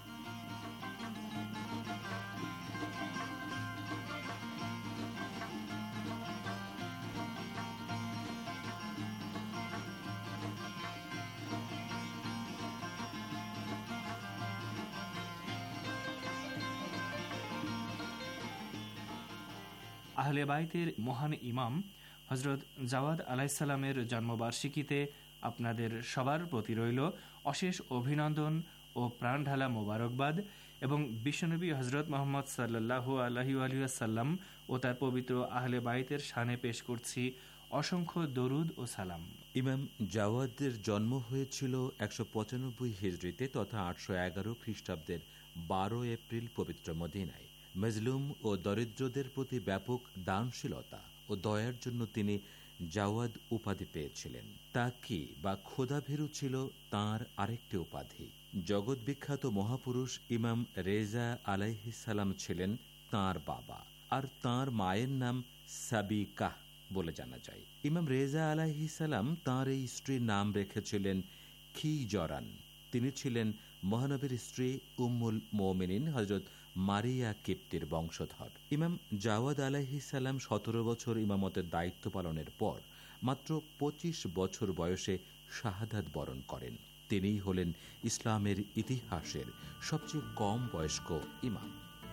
আহলে বাইতের মহান ইমাম হযরত জাওয়াদ আলাইহিসসালামের জন্মবার্ষিকীতে আপনাদের সবার প্রতি রইল অশেষ অভিনন্দন ও প্রাণঢালা মোবারকবাদ এবং বিশ্বনবী হযরত মুহাম্মদ সাল্লাল্লাহু আলাইহি ওয়াসাল্লাম ও তার পবিত্র আহলে বাইতের শানে পেশ করছি অসংখ্য দরুদ ও সালাম। ইমাম জাওয়াদের জন্ম হয়েছিল ১৯৫ হিজরিতে তথা ৮১১ খ্রিস্টাব্দের ১২ এপ্রিল পবিত্র মদিনায়। মজলুম ও দরিদ্রদের প্রতি ব্যাপক দানশীলতা ও দয়ার জন্য তিনি জাওয়াদ উপাধি পেয়েছিলেন। তাকি বা খোদাভীরু ছিল তাঁর আরেকটি উপাধি। জগৎ বিখ্যাত মহাপুরুষ ইমাম রেজা আলাইহিস সালাম ছিলেন তাঁর বাবা, আর তাঁর মায়ের নাম সাবিকাহ বলে জানা যায়। ইমাম রেজা আলাইহিস সালাম তাঁর এই স্ত্রীর নাম রেখেছিলেন খিজরান। তিনি ছিলেন মহানবীর স্ত্রী উম্মুল মুমিনিন হযরত মারিয়া কিপ্তির বংশধর। ইমাম জাওয়াদ আলাইহিস সালাম 17 বছর ইমামতের দায়িত্ব পালনের পর মাত্র 25 বছর বয়সে শাহাদাত বরণ করেন। তিনিই হলেন ইসলামের ইতিহাসের সবচেয়ে কম বয়স্ক ইমাম।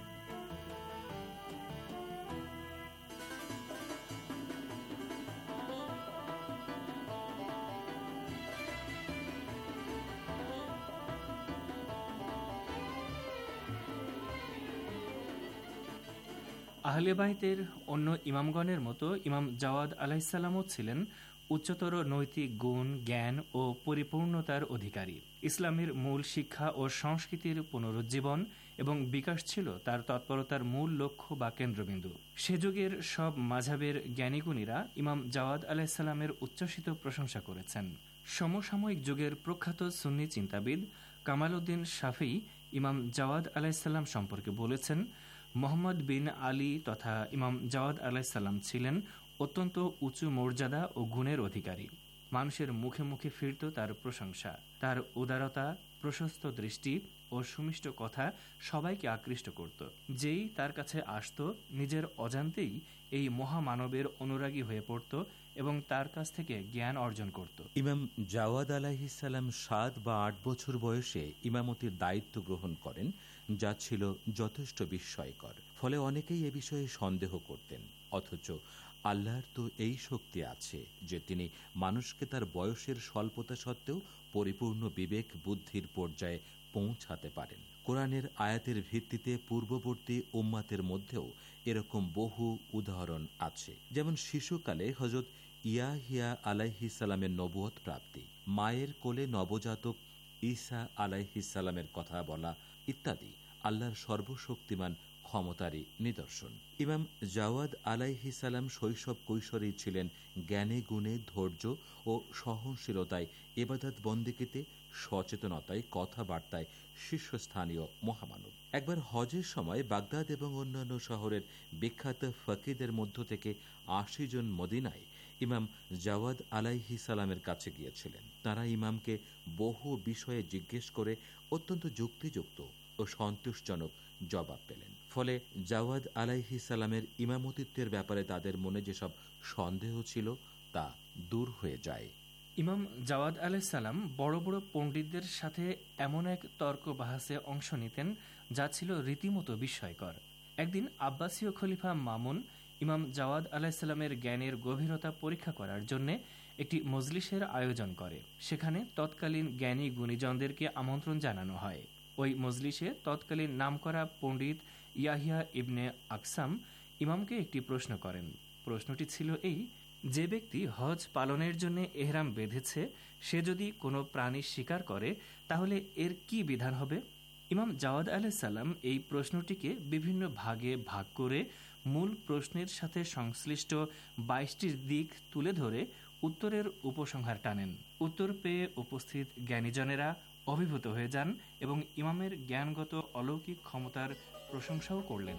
আহলে বাইতের অন্য ইমামগণের মতো ইমাম জাওয়াদ আলাইহিসসালামও ছিলেন উচ্চতর নৈতিক গুণ, জ্ঞান ও পরিপূর্ণতার অধিকারী। ইসলামের মূল শিক্ষা ও সংস্কৃতির পুনরুজ্জীবন এবং বিকাশ ছিল তার তৎপরতার মূল লক্ষ্য বা কেন্দ্রবিন্দু। সে যুগের সব মাযহাবের জ্ঞানীগুণীরা ইমাম জাওয়াদ আলাইহিসসালামের উচ্ছ্বসিত প্রশংসা করেছেন। সমসাময়িক যুগের প্রখ্যাত সুন্নি চিন্তাবিদ কামাল উদ্দিন শাফিঈ ইমাম জাওয়াদ আলাইহিসসালাম সম্পর্কে বলেছেন, মোহাম্মদ বিন আলী তথা ইমাম জাওয়াদ আলাইহিসসালাম ছিলেন অত্যন্ত উঁচু মর্যাদা ও গুণের অধিকারী। মানুষের মুখে মুখে ফিরত তার প্রশংসা। তার উদারতা, প্রশস্ত দৃষ্টি ও সুমিষ্ট কথা সবাইকে আকৃষ্ট করত। যেই তার কাছে আসত নিজের অজান্তেই এই মহামানবের অনুরাগী হয়ে পড়ত এবং তার কাছ থেকে জ্ঞান অর্জন করত। ইমাম জাওয়াদ আলাইহিস সালাম 7 বা 8 বছর বয়সে ইমামতির দায়িত্ব গ্রহণ করেন, যা ছিল যথেষ্ট বিস্ময়কর। ফলে অনেকেই এ বিষয়ে সন্দেহ করতেন। অথচ আল্লাহর তো এই শক্তি আছে যে তিনি মানুষকে তার বয়সের স্বল্পতা সত্ত্বেও পরিপূর্ণ বিবেক বুদ্ধির পর্যায়ে পৌঁছাতে পারেন। কোরআনের আয়াতের ভিত্তিতে পূর্ববর্তী উম্মাতের মধ্যেও এরকম বহু উদাহরণ আছে। যেমন শিশুকালে হযরত ইয়াহিয়া আলাইহিস সালামের নবুয়ত প্রাপ্তি, মায়ের কোলে নবজাতক ঈসা আলাইহিস সালামের কথা বলা ইত্যাদি আল্লাহর সর্বশক্তিমান ক্ষমতারই নিদর্শন। ইমাম জাওয়াদ আলাইহিস সালাম শৈশব কৈশোরেই ছিলেন জ্ঞানে গুণে, ধৈর্য ও সহনশীলতায়, ইবাদত বন্দেগীতে, সচেতনতায়, কথাবার্তায় শীর্ষস্থানীয় মহামানব। একবার হজের সময় বাগদাদ এবং অন্যান্য শহরের বিখ্যাত ফকিদের মধ্য থেকে 80 জন মদিনায় ইমাম জাওয়াদ আলাইহিস সালামের কাছে গিয়েছিলেন। তারা ইমামকে বহু বিষয়ে জিজ্ঞেস করে অত্যন্ত যুক্তিযুক্ত ও সন্তোষজনক জবাব পেলেন। ফলে জাওয়াদ আলাইহিস সালামের ইমামতিত্বের ব্যাপারে তাদের মনে যেসব সন্দেহ ছিল তা দূর হয়ে যায়। ইমাম জাওয়াদ আলাইহিসসালাম বড় বড় পণ্ডিতদের সাথে এমন এক তর্ক বাহাসে অংশ নিতেন যা ছিল রীতিমতো বিস্ময়কর। একদিন আব্বাসীয় খলিফা মামুন ইমাম জাওয়াদ আলাইহিসসালামের জ্ঞানের গভীরতা পরীক্ষা করার জন্য একটি মজলিসের আয়োজন করে। সেখানে তৎকালীন জ্ঞানী গুণীজনদেরকে আমন্ত্রণ জানানো হয়। ওই মজলিসে তৎকালীন নামকরা পণ্ডিত ইয়াহিয়া ইবনে আকসাম ইমামকে একটি প্রশ্ন করেন। প্রশ্নটি ছিল এই: যে ব্যক্তি হজ পালনের জন্য এহরাম বেঁধেছে, সে যদি কোনো প্রাণী শিকার করে তাহলে এর কি বিধান হবে? ইমাম জাওয়াদ আলাইহিসসালাম এই প্রশ্নটিকে বিভিন্ন ভাগে ভাগ করে মূল প্রশ্নের সাথে সংশ্লিষ্ট 22টি দিক তুলে ধরে উত্তরের উপসংহার টানেন। উত্তর পেয়ে উপস্থিত জ্ঞানীজনেরা অভিভূত হয়ে যান এবং ইমামের জ্ঞানগত অলৌকিক ক্ষমতার প্রশংসাও করলেন।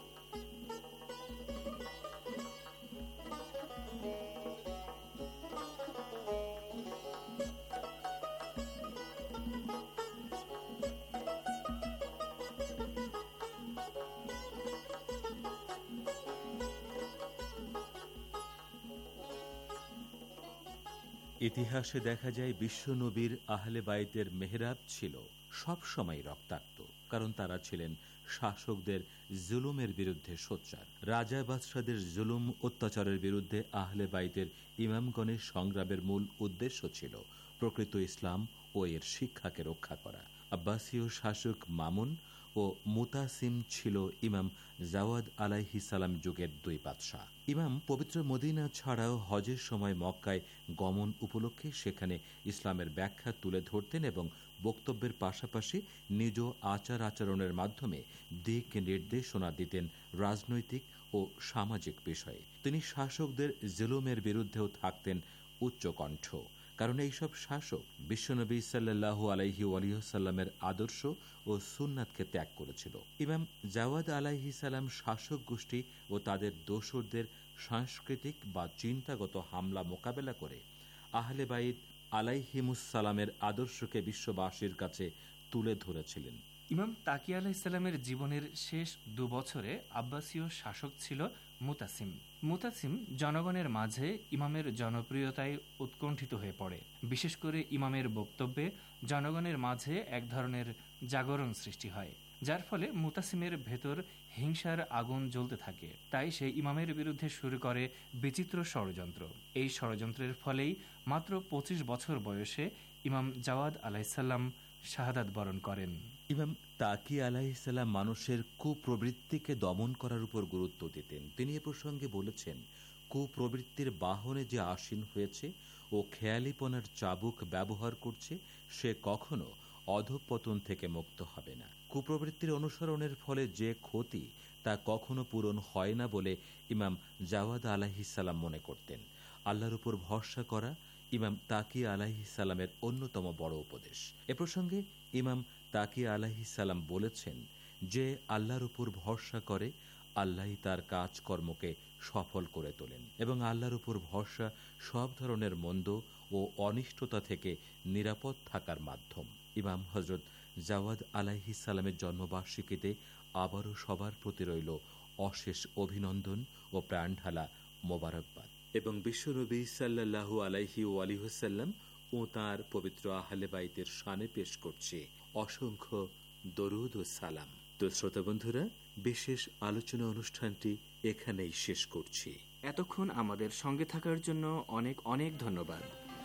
ইতিহাসে দেখা যায় বিশ্ব নবীর আহলে বাইতের মেহরাব ছিল সব সময় রক্তাক্ত, কারণ তারা ছিলেন শাসকদের জুলুমের বিরুদ্ধে সোচ্চার। রাজা বাদশাদের জুলুম অত্যাচারের বিরুদ্ধে আহলে বাইতের ইমামগণের সংগ্রামের মূল উদ্দেশ্য ছিল প্রকৃত ইসলাম ও এর শিক্ষাকে রক্ষা করা। আব্বাসীয় শাসক মামুন ও মুতাসিম ছিল ইমাম জাওয়াদ আলাইহিস সালাম যুগের দুই বাদশাহ। ইমাম পবিত্র মদিনা ছাড়াও হজের সময় মক্কায় গমন উপলক্ষে সেখানে ইসলামের ব্যাখ্যা তুলে ধরতেন এবং বক্তব্যের পাশাপাশি নিজ আচার আচরণের মাধ্যমে দিক নির্দেশনা দিতেন রাজনৈতিক ও ও সামাজিক বিষয়ে। তিনি শাসকদের জুলুমের বিরুদ্ধেও থাকতেন উচ্চকণ্ঠ, কারণ এইসব শাসক বিশ্বনবী সাল্লাল্লাহু আলাইহি ওয়াসাল্লামের আদর্শ ও সুন্নাতকে ত্যাগ করেছিল। ইমাম জাওয়াদ আলাইহিস সালাম শাসক গোষ্ঠী ও তাদের দোসরদের সাংস্কৃতিক বা চিন্তাগত হামলা মোকাবেলা করে আহলে বাইত আলাইহিমুস সালামের আদর্শকে বিশ্ববাসীর কাছে তুলে ধরেছিলেন। ইমাম তাকি আলাইহিসসালামের জীবনের শেষ 2 বছরে আব্বাসীয় শাসক ছিল মুতাসিম। মুতাসিম জনগণের মাঝে ইমামের জনপ্রিয়তায় উৎকণ্ঠিত হয়ে পড়ে। বিশেষ করে ইমামের বক্তব্যে জনগণের মাঝে এক ধরনের জাগরণ সৃষ্টি হয়, যার ফলে মুতাসিমের ভেতর হিংসার আগুন জ্বলতে থাকে। তাই সে ইমামের বিরুদ্ধে শুরু করে বিচিত্র ষড়যন্ত্র। এই ষড়যন্ত্রের ফলেই মাত্র 25 বছর বয়সে ইমাম জাওয়াদ আলাইহিসসালাম শাহাদাত বরণ করেন। ইমাম তাকি আলাইহিসসালাম মানুষের কুপ্রবৃত্তিকে দমন করার উপর গুরুত্ব দিতেন। তিনি এ প্রসঙ্গে বলেছেন, কুপ্রবৃত্তির বাহনে যে আসীন হয়েছে ও খেয়ালিপনার চাবুক ব্যবহার করছে, সে কখনো অধঃপতন থেকে মুক্ত হবে না। কুপ্রবৃত্তির অনুসরণের ফলে যে ক্ষতি তা কখনো পূরণ হয় না বলে ইমাম জাওয়াদ আলাইহিসসালাম মনে করতেন। আল্লাহর উপর ভরসা করা ইমাম তাকি আলাইহিসসালামের অন্যতম বড় উপদেশ। এ প্রসঙ্গে ইমাম তাকি আলাইহিসসালাম বলেছেন, যে আল্লাহর উপর ভরসা করে আল্লাহই তার কাজকর্মকে সফল করে তোলেন এবং আল্লাহর উপর ভরসা সব ধরনের মন্দ ও অনিষ্টতা থেকে নিরাপদ থাকার মাধ্যম। ইমাম হযরত জাওয়াদ আলাইহিসসালামের জন্মবার্ষিকীতে আবারও সবার প্রতি রইল অশেষ অভিনন্দন ও প্রাণঢালা মোবারকবাদ। এবং বিশ্বনবী সাল্লাল্লাহু আলাইহি ওয়াসাল্লাম ও তাঁর পবিত্র আহলে বাইতের শানে পেশ করছে অসংখ্য দরুদ ও সালাম। তো শ্রোতা বন্ধুরা, বিশেষ আলোচনা অনুষ্ঠানটি এখানেই শেষ করছি। এতক্ষণ আমাদের সঙ্গে থাকার জন্য অনেক অনেক ধন্যবাদ।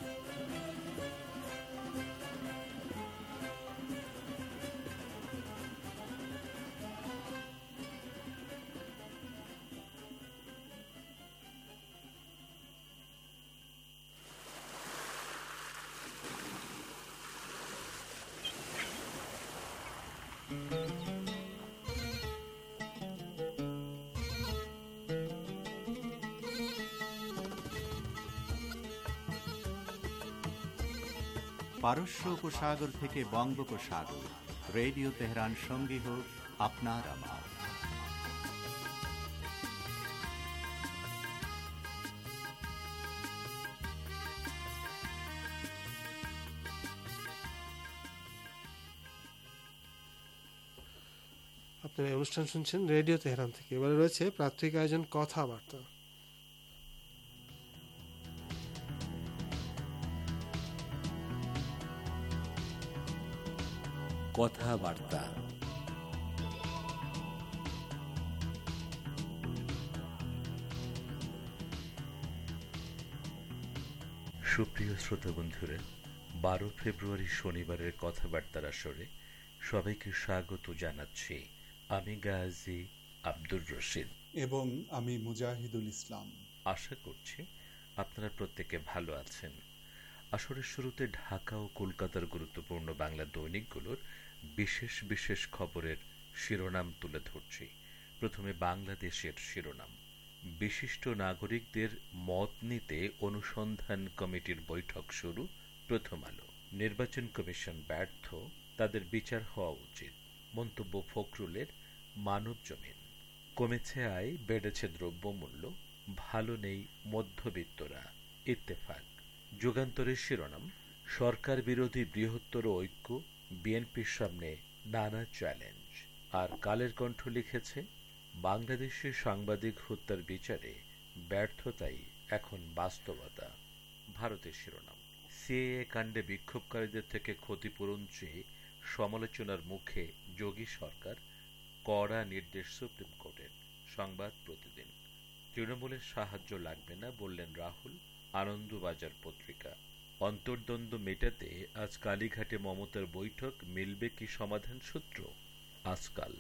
পারস্য উপসাগর থেকে বঙ্গোপসাগর, রেডিও তেহরান সঙ্গী হোক আপনার আমার। আপনারা এই অনুষ্ঠান শুনছেন রেডিও তেহরান থেকে। এবারে রয়েছে প্রাত্যহিক আয়োজন কথাবার্তা। কথাবার্তা। সুপ্রিয় শ্রোতা বন্ধুরা, 12 ফেব্রুয়ারি শনিবারের কথাবার্তার আসরে সবাইকে স্বাগত জানাচ্ছি। আমি গাজী আব্দুর রশিদ এবং আমি মুজাহিদুল ইসলাম। আশা করছি আপনারা প্রত্যেকে ভালো আছেন। আসরের শুরুতে ঢাকা ও কলকাতার গুরুত্বপূর্ণ বাংলা দৈনিকগুলোর বিশেষ বিশেষ খবরের শিরোনাম তুলে ধরছি। প্রথমে বাংলাদেশের শিরোনাম। বিশিষ্ট নাগরিকদের মত নিতে অনুসন্ধান কমিটির বৈঠক শুরু, প্রথম আলো। নির্বাচন কমিশন ব্যর্থ, তাদের বিচার হওয়া উচিত, মন্তব্য ফখরুলের মানব জমিন। কমেছে আয়, বেড়েছে দ্রব্যমূল্য, ভালো নেই মধ্যবিত্তরা, ইত্তেফাক। যুগান্তরের শিরোনাম, সরকার বিরোধী বৃহত্তর ঐক্য, বিএনপির সামনে নানা চ্যালেঞ্জ। আর কালের কণ্ঠ লিখেছে, বাংলাদেশে সাংবাদিক হত্যার বিচারে ব্যর্থতাই এখন বাস্তবতা। ভারতের শিরোনাম, সিএএ কাণ্ডে বিক্ষোভকারীদের থেকে ক্ষতিপূরণ চেয়ে সমালোচনার মুখে যোগী সরকার, কড়া নির্দেশ সুপ্রিম কোর্টের। সংবাদ প্রতিদিন, তৃণমূলের সাহায্য লাগবে না বললেন রাহুল, আনন্দবাজার পত্রিকা। অন্তর্দ্বন্দ্ব মেটাতে আজ কালীঘাটে মমতার বৈঠক, মিলবে কি সমাধান সূত্র? আজকাল।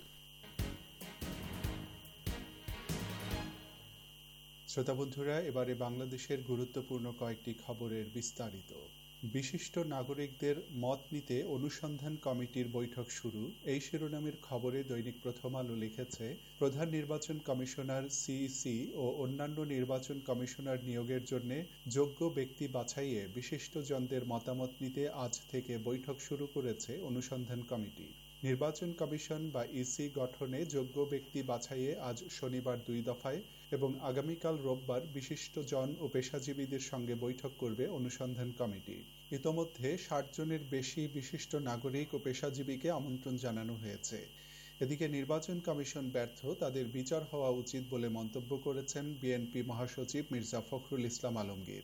শ্রোতা বন্ধুরা, এবারে বাংলাদেশের গুরুত্বপূর্ণ কয়েকটি খবরের বিস্তারিত। বিশিষ্ট নাগরিকদের মত নিতে অনুসন্ধান কমিটির বৈঠক শুরু, এই শিরোনামের খবরে দৈনিক প্রথম আলো লিখেছে, প্রধান নির্বাচন কমিশনার সিইসি ও অন্যান্য নির্বাচন কমিশনার নিয়োগের জন্য যোগ্য ব্যক্তি বাছাইয়ে বিশিষ্টজনদের মতামত নিতে আজ থেকে বৈঠক শুরু করেছে অনুসন্ধান কমিটি। নির্বাচন কমিশন বা ইসি গঠনে যোগ্য ব্যক্তি বাছাইয়ে আজ শনিবার 2 দফায় এবং আগামীকাল রোববার বিশিষ্টজন ও পেশাজীবীদের সঙ্গে বৈঠক করবে অনুসন্ধান কমিটি। ইতোমধ্যে 60 জনের বেশি বিশিষ্ট নাগরিক ও পেশাজীবীকে আমন্ত্রণ জানানো হয়েছে। এদিকে নির্বাচন কমিশন ব্যর্থ, তাদের বিচার হওয়া উচিত বলে মন্তব্য করেছেন বিএনপি মহাসচিব মির্জা ফখরুল ইসলাম আলমগীর।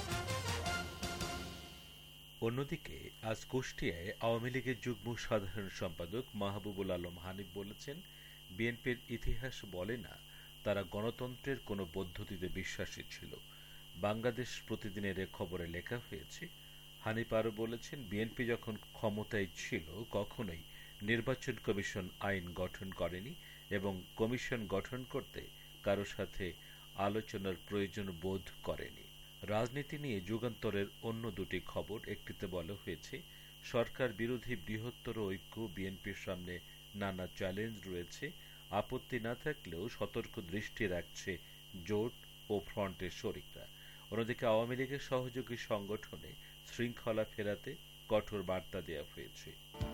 অন্যদিকে আজ কুষ্টিয়ায় আওয়ামী লীগের যুগ্ম সাধারণ সম্পাদক মাহবুবুল আলম হানিফ বলেছেন, বিএনপির ইতিহাস বলে না তারা গণতন্ত্রের কোনো পদ্ধতিতে বিশ্বাসী ছিল। বাংলাদেশ প্রতিদিনের এ খবরে লেখা হয়েছে। হানিফ আরও বলেছেন, বিএনপি যখন ক্ষমতায় ছিল কখনোই নির্বাচন কমিশন আইন গঠন করেনি এবং কমিশন গঠন করতে কারো সাথে আলোচনার প্রয়োজন বোধ করেনি। রাজনীতি নিয়ে যুগান্তরের অন্য দুটি খবর, একটিতে বলা হয়েছে সরকার বিরোধী বৃহত্তর ঐক্য বিএনপির সামনে নানা চ্যালেঞ্জ রয়েছে, আপত্তি না থাকলেও সতর্ক দৃষ্টি রাখছে জোট ও ফ্রন্টের শরিকরা। অন্যদিকে আওয়ামী লীগের সহযোগী সংগঠনে শৃঙ্খলা ফেরাতে কঠোর বার্তা দেওয়া হয়েছে।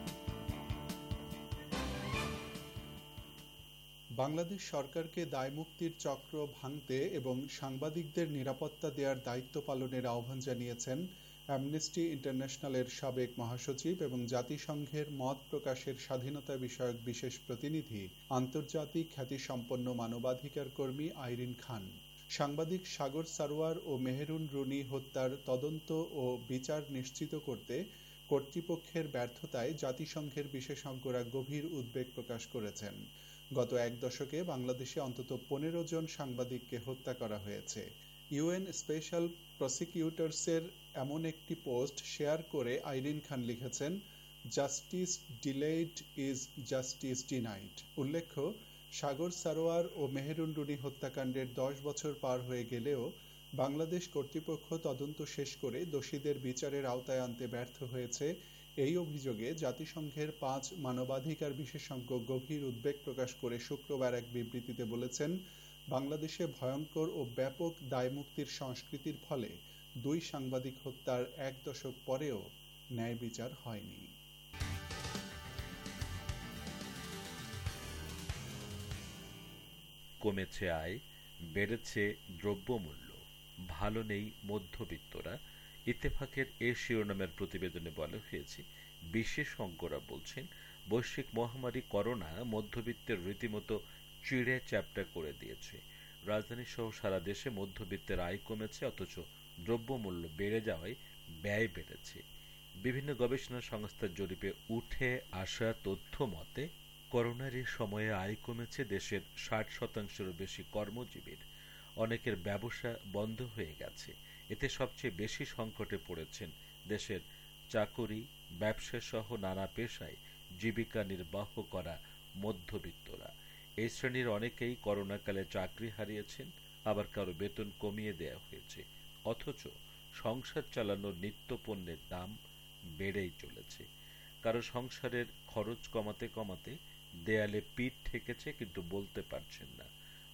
বাংলাদেশ সরকারকে দায়মুক্তির চক্র ভাঙতে এবং সাংবাদিকদের নিরাপত্তা দেওয়ার দায়িত্ব পালনের আহ্বান জানিয়েছেন অ্যামনেস্টি ইন্টারন্যাশনালের সাবেক মহাসচিব এবং জাতিসংঘের মত প্রকাশের স্বাধীনতা বিষয়ক বিশেষ প্রতিনিধি, আন্তর্জাতিক খ্যাতিসম্পন্ন মানবাধিকার কর্মী আইরিন খান। সাংবাদিক সাগর সারোয়ার ও মেহেরুন রুনি হত্যার তদন্ত ও বিচার নিশ্চিত করতে কর্তৃপক্ষের ব্যর্থতায় জাতিসংঘের বিশেষজ্ঞরা গভীর উদ্বেগ প্রকাশ করেছেন। গত এক দশকে বাংলাদেশে অন্তত 15 জন সাংবাদিককে হত্যা করা হয়েছে। ইউএন স্পেশাল প্রসিকিউটরসের এমন একটি পোস্ট শেয়ার করে আইরিন খান লিখেছেন, justice delayed is justice denied. উল্লেখ্য, সাগর সারোয়ার ও মেহেরুন রুনি হত্যাকাণ্ডের 10 বছর পার হয়ে গেলেও বাংলাদেশ কর্তৃপক্ষ তদন্ত শেষ করে দোষীদের বিচারের আওতায় আনতে ব্যর্থ হয়েছে। এই অভিযোগে জাতিসংঘের 5 মানবাধিকার বিশেষজ্ঞ গভীর উদ্বেগ প্রকাশ করে শুক্রবার এক বিবৃতিতে বলেছেন, বাংলাদেশে ভয়ঙ্কর ও ব্যাপক দায়মুক্তির সংস্কৃতির ফলে 2 সাংবাদিক হত্যার 1 দশক পরেও ন্যায় বিচার হয়নি। কমেছে আয়, বেড়েছে দ্রব্যমূল্য, ভালো নেই মধ্যবিত্তরা। ইত্তেফাকের এ শিরোনামের প্রতিবেদনে বলা হয়েছে, বিশেষজ্ঞরা বলছেন বৈশ্বিক মহামারী করোনা মধ্যবিত্তের রীতিমতো চিড়ে চ্যাপ্টা করে দিয়েছে। রাজধানী সহ সারা দেশে মধ্যবিত্তের আয় কমেছে, অথচ দ্রব্যমূল্য বেড়ে যাওয়ায় ব্যয় বেড়েছে। বিভিন্ন গবেষণা সংস্থার জরিপে উঠে আসা তথ্য মতে করোনার এই সময়ে আয় কমেছে দেশের 60%-এরও বেশি কর্মজীবীর। অনেকের ব্যবসা বন্ধ হয়ে গেছে। এতে সবচেয়ে বেশি সংকটে পড়েছেন দেশের চাকুরি, ব্যবসা সহ নানা পেশায় জীবিকা নির্বাহ করা মধ্যবিত্তরা। এই শ্রেণীর অনেকেই করোনাকালে চাকরি হারিয়েছেন, আবার কারো বেতন কমিয়ে দেওয়া হয়েছে। অথচ সংসার চালানোর নিত্য পণ্যের দাম বেড়েই চলেছে। কারো সংসারের খরচ কমাতে কমাতে দেয়ালে পিঠ ঠেকেছে, কিন্তু বলতে পারছেন না।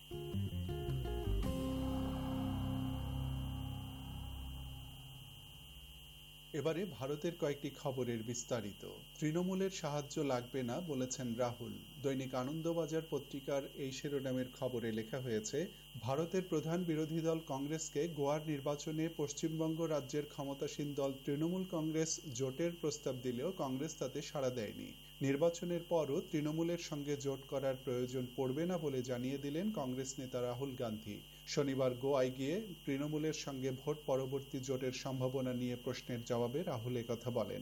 এবারে ভারতের কয়েকটি খবরের বিস্তারিত। তৃণমূলের সাহায্য লাগবে না বলেছেন রাহুল। দৈনিক আনন্দবাজার পত্রিকার এই শিরোনামের খবরে লেখা হয়েছে, ভারতের প্রধান বিরোধী দল কংগ্রেসকে গোয়ার নির্বাচনে পশ্চিমবঙ্গ রাজ্যের ক্ষমতাসীন দল তৃণমূল কংগ্রেস জোটের প্রস্তাব দিলেও কংগ্রেস তাতে সাড়া দেয়নি। নির্বাচনের পরও তৃণমূলের সঙ্গে জোট করার প্রয়োজন পড়বে না বলে জানিয়ে দিলেন কংগ্রেস নেতা রাহুল গান্ধী। শনিবার গোয়ায় গিয়ে তৃণমূলের সঙ্গে ভোট পরবর্তী জোটের সম্ভাবনা নিয়ে প্রশ্নের জবাবে রাহুল একথা বলেন।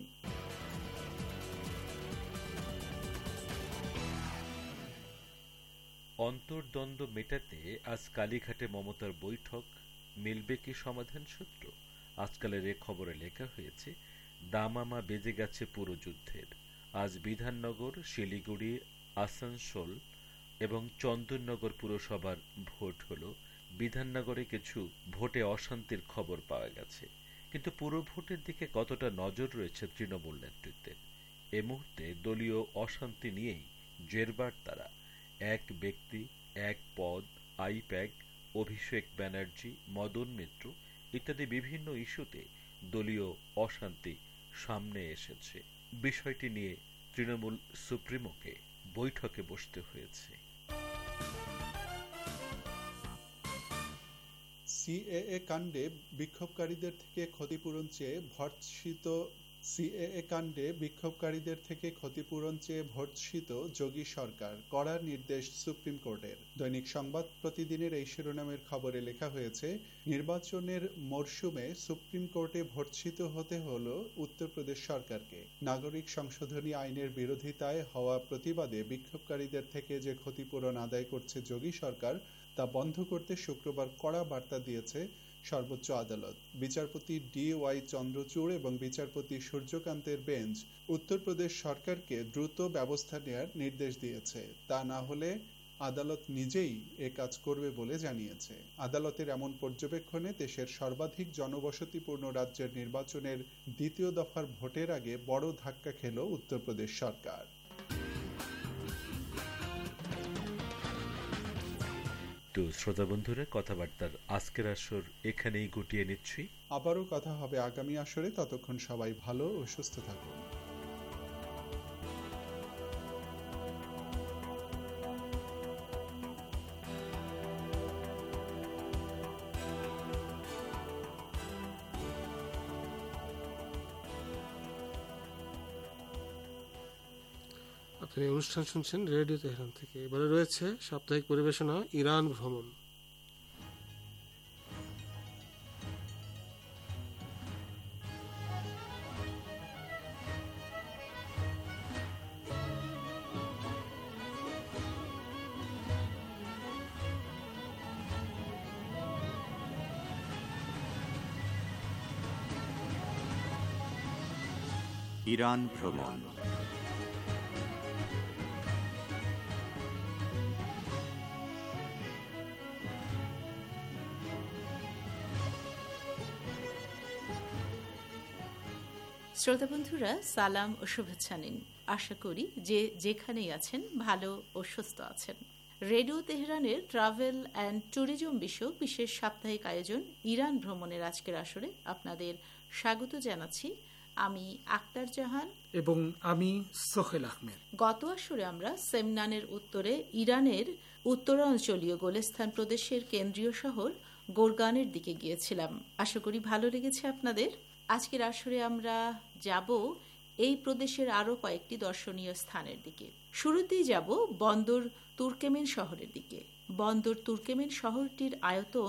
অন্তর্দ্বন্দ্ব মেটাতে আজ কালীঘাটে মমতার বৈঠক, মিলবে কি সমাধান সূত্র? আজকালের এ খবরে লেখা হয়েছে, দামামা বেজে গেছে পুরো যুদ্ধের। আজ বিধাননগর, শিলিগুড়ি, আসানসোল এবং চন্দননগর পুরসভার ভোট হলো। বিধাননগরে কিছু ভোটে অশান্তির খবর পাওয়া গেছে, কিন্তু পুরো ভোটের দিকে কতটা নজর রয়েছে তৃণমূল নেতৃত্বের? এ মুহূর্তে দলীয় অশান্তি নিয়েই জেরবার তারা। এক ব্যক্তি, এক পদ, আইপ্যাক, অভিষেক ব্যানার্জি, মদন মিত্র ইত্যাদি বিভিন্ন ইস্যুতে দলীয় অশান্তি সামনে এসেছে। বিষয়টি নিয়ে তৃণমূল সুপ্রিমোকে বৈঠকে বসতে হয়েছে। সিএএ কাণ্ডে বিক্ষোভকারীদের থেকে ক্ষতিপূরণ চেয়ে ভর্ৎসিত যোগী সরকার, কড়া নির্দেশ সুপ্রিম কোর্টের। দৈনিক সংবাদ প্রতিদিনের এই শিরোনামের খবরে লেখা হয়েছে, নির্বাচনের মরশুমে সুপ্রিম কোর্টে ভর্ৎসিত হতে হল উত্তরপ্রদেশ সরকারকে। নাগরিক সংশোধনী আইনের বিরোধিতায় হওয়া প্রতিবাদে বিক্ষোভকারীদের থেকে যে ক্ষতিপূরণ আদায় করছে যোগী সরকার, তা বন্ধ করতে শুক্রবার কড়া বার্তা দিয়েছে সর্বোচ্চ আদালত। বিচারপতি DY চন্দ্রচূড় এবং বিচারপতি সূর্যকান্তের বেঞ্চ উত্তরপ্রদেশ সরকারকে দ্রুত ব্যবস্থা নেওয়ার নির্দেশ দিয়েছে। তা না হলে আদালত নিজেই এ কাজ করবে বলে জানিয়েছে। আদালতের এমন পর্যবেক্ষণে দেশের সর্বাধিক জনবসতিপূর্ণ রাজ্যের নির্বাচনের দ্বিতীয় দফার ভোটের আগে বড় ধাক্কা খেল উত্তরপ্রদেশ সরকার। তো শ্রোতা বন্ধুরা, কথাবার্তার আজকের আসর এখানেই গুটিয়ে নিচ্ছি। আবারও কথা হবে আগামী আসরে। ততক্ষণ সবাই ভালো ও সুস্থ থাকুন। আপনি অনুষ্ঠান শুনছেন রেডিও তেহরান থেকে। এবারে রয়েছে সাপ্তাহিক পরিবেশনা ইরান ভ্রমণ। ইরান ভ্রমণ। শ্রোতা বন্ধুরা, সালাম ও শুভেচ্ছা নিন। আশা করি যে যেখানেই আছেন ভালো ও সুস্থ আছেন। রেডিও তেহরানের ট্রাভেল অ্যান্ড ট্যুরিজম বিষয়ক বিশেষ সাপ্তাহিক আয়োজন ইরান ভ্রমণের আজকের আসরে আপনাদের স্বাগত জানাচ্ছি। আমি আক্তার জাহান এবং আমি সোহেল আহমেদ। গত আসরে আমরা সেমনানের উত্তরে ইরানের উত্তরাঞ্চলীয় গোলেস্তান প্রদেশের কেন্দ্রীয় শহর গোরগানের দিকে গিয়েছিলাম। আশা করি ভালো লেগেছে আপনাদের। আজকের আসরে আমরা যাব এই প্রদেশের আরও কয়েকটি দর্শনীয় স্থানের দিকে। শুরুতেই যাব বন্দর তুর্কেমেন শহরের দিকে। বন্দর তুর্কেমেন শহরটির আয়তন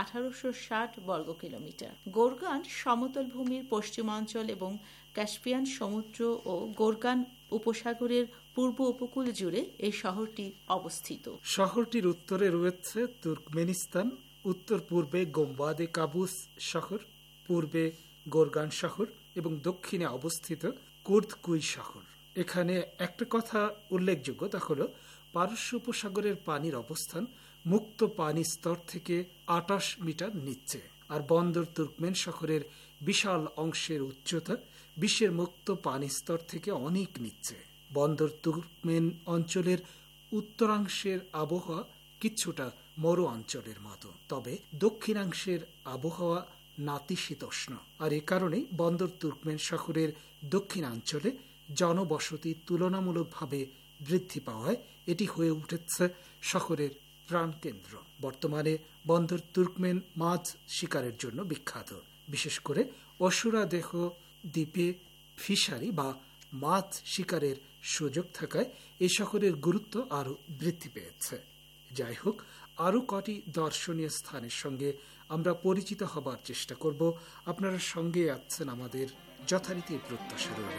1860 বর্গ কিলোমিটার। গোরগান সমতল ভূমির পশ্চিমাঞ্চল এবং ক্যাস্পিয়ান সমুদ্র ও গোরগান উপসাগরের পূর্ব উপকূল জুড়ে এই শহরটি অবস্থিত। শহরটির উত্তরে রয়েছে তুর্কমেনিস্তান, উত্তর পূর্বে গোমবাদে কাবুস শহর, পূর্বে গোরগান শহর এবং দক্ষিণে অবস্থিত কুর্দকুই শহর। এখানে একটা কথা উল্লেখযোগ্য, তা হল পারস্য উপসাগরের পানির অবস্থান মুক্ত পানি স্তর থেকে 28 মিটার নিচে, আর বন্দর তুর্কমেন শহরের বিশাল অংশের উচ্চতা বিশ্বের মুক্ত পানি স্তর থেকে অনেক নিচে। বন্দর তুর্কমেন অঞ্চলের উত্তরাংশের আবহাওয়া কিছুটা মরু অঞ্চলের মতো, তবে দক্ষিণাংশের আবহাওয়া নাতিশীতোষ্ণ। আর এ কারণেই বন্দর তুর্কমেন শহরের দক্ষিণাঞ্চলে জনবসতি তুলনামূলকভাবে বৃদ্ধি পাওয়ায় এটি হয়ে উঠেছে শহরের প্রাণকেন্দ্র। বর্তমানে বন্দর তুর্কমেন মাছ শিকারের জন্য বিখ্যাত। বিশেষ করে অসুরাদেহ দ্বীপে ফিশারি বা মাছ শিকারের সুযোগ থাকায় এই শহরের গুরুত্ব আরও বৃদ্ধি পেয়েছে। যাই হোক, আরও কটি দর্শনীয় স্থানের সঙ্গে আমরা পরিচিত হবার চেষ্টা করব। আপনারা সঙ্গে আছেন আমাদের যথারীতি প্রত্যাশা রইল।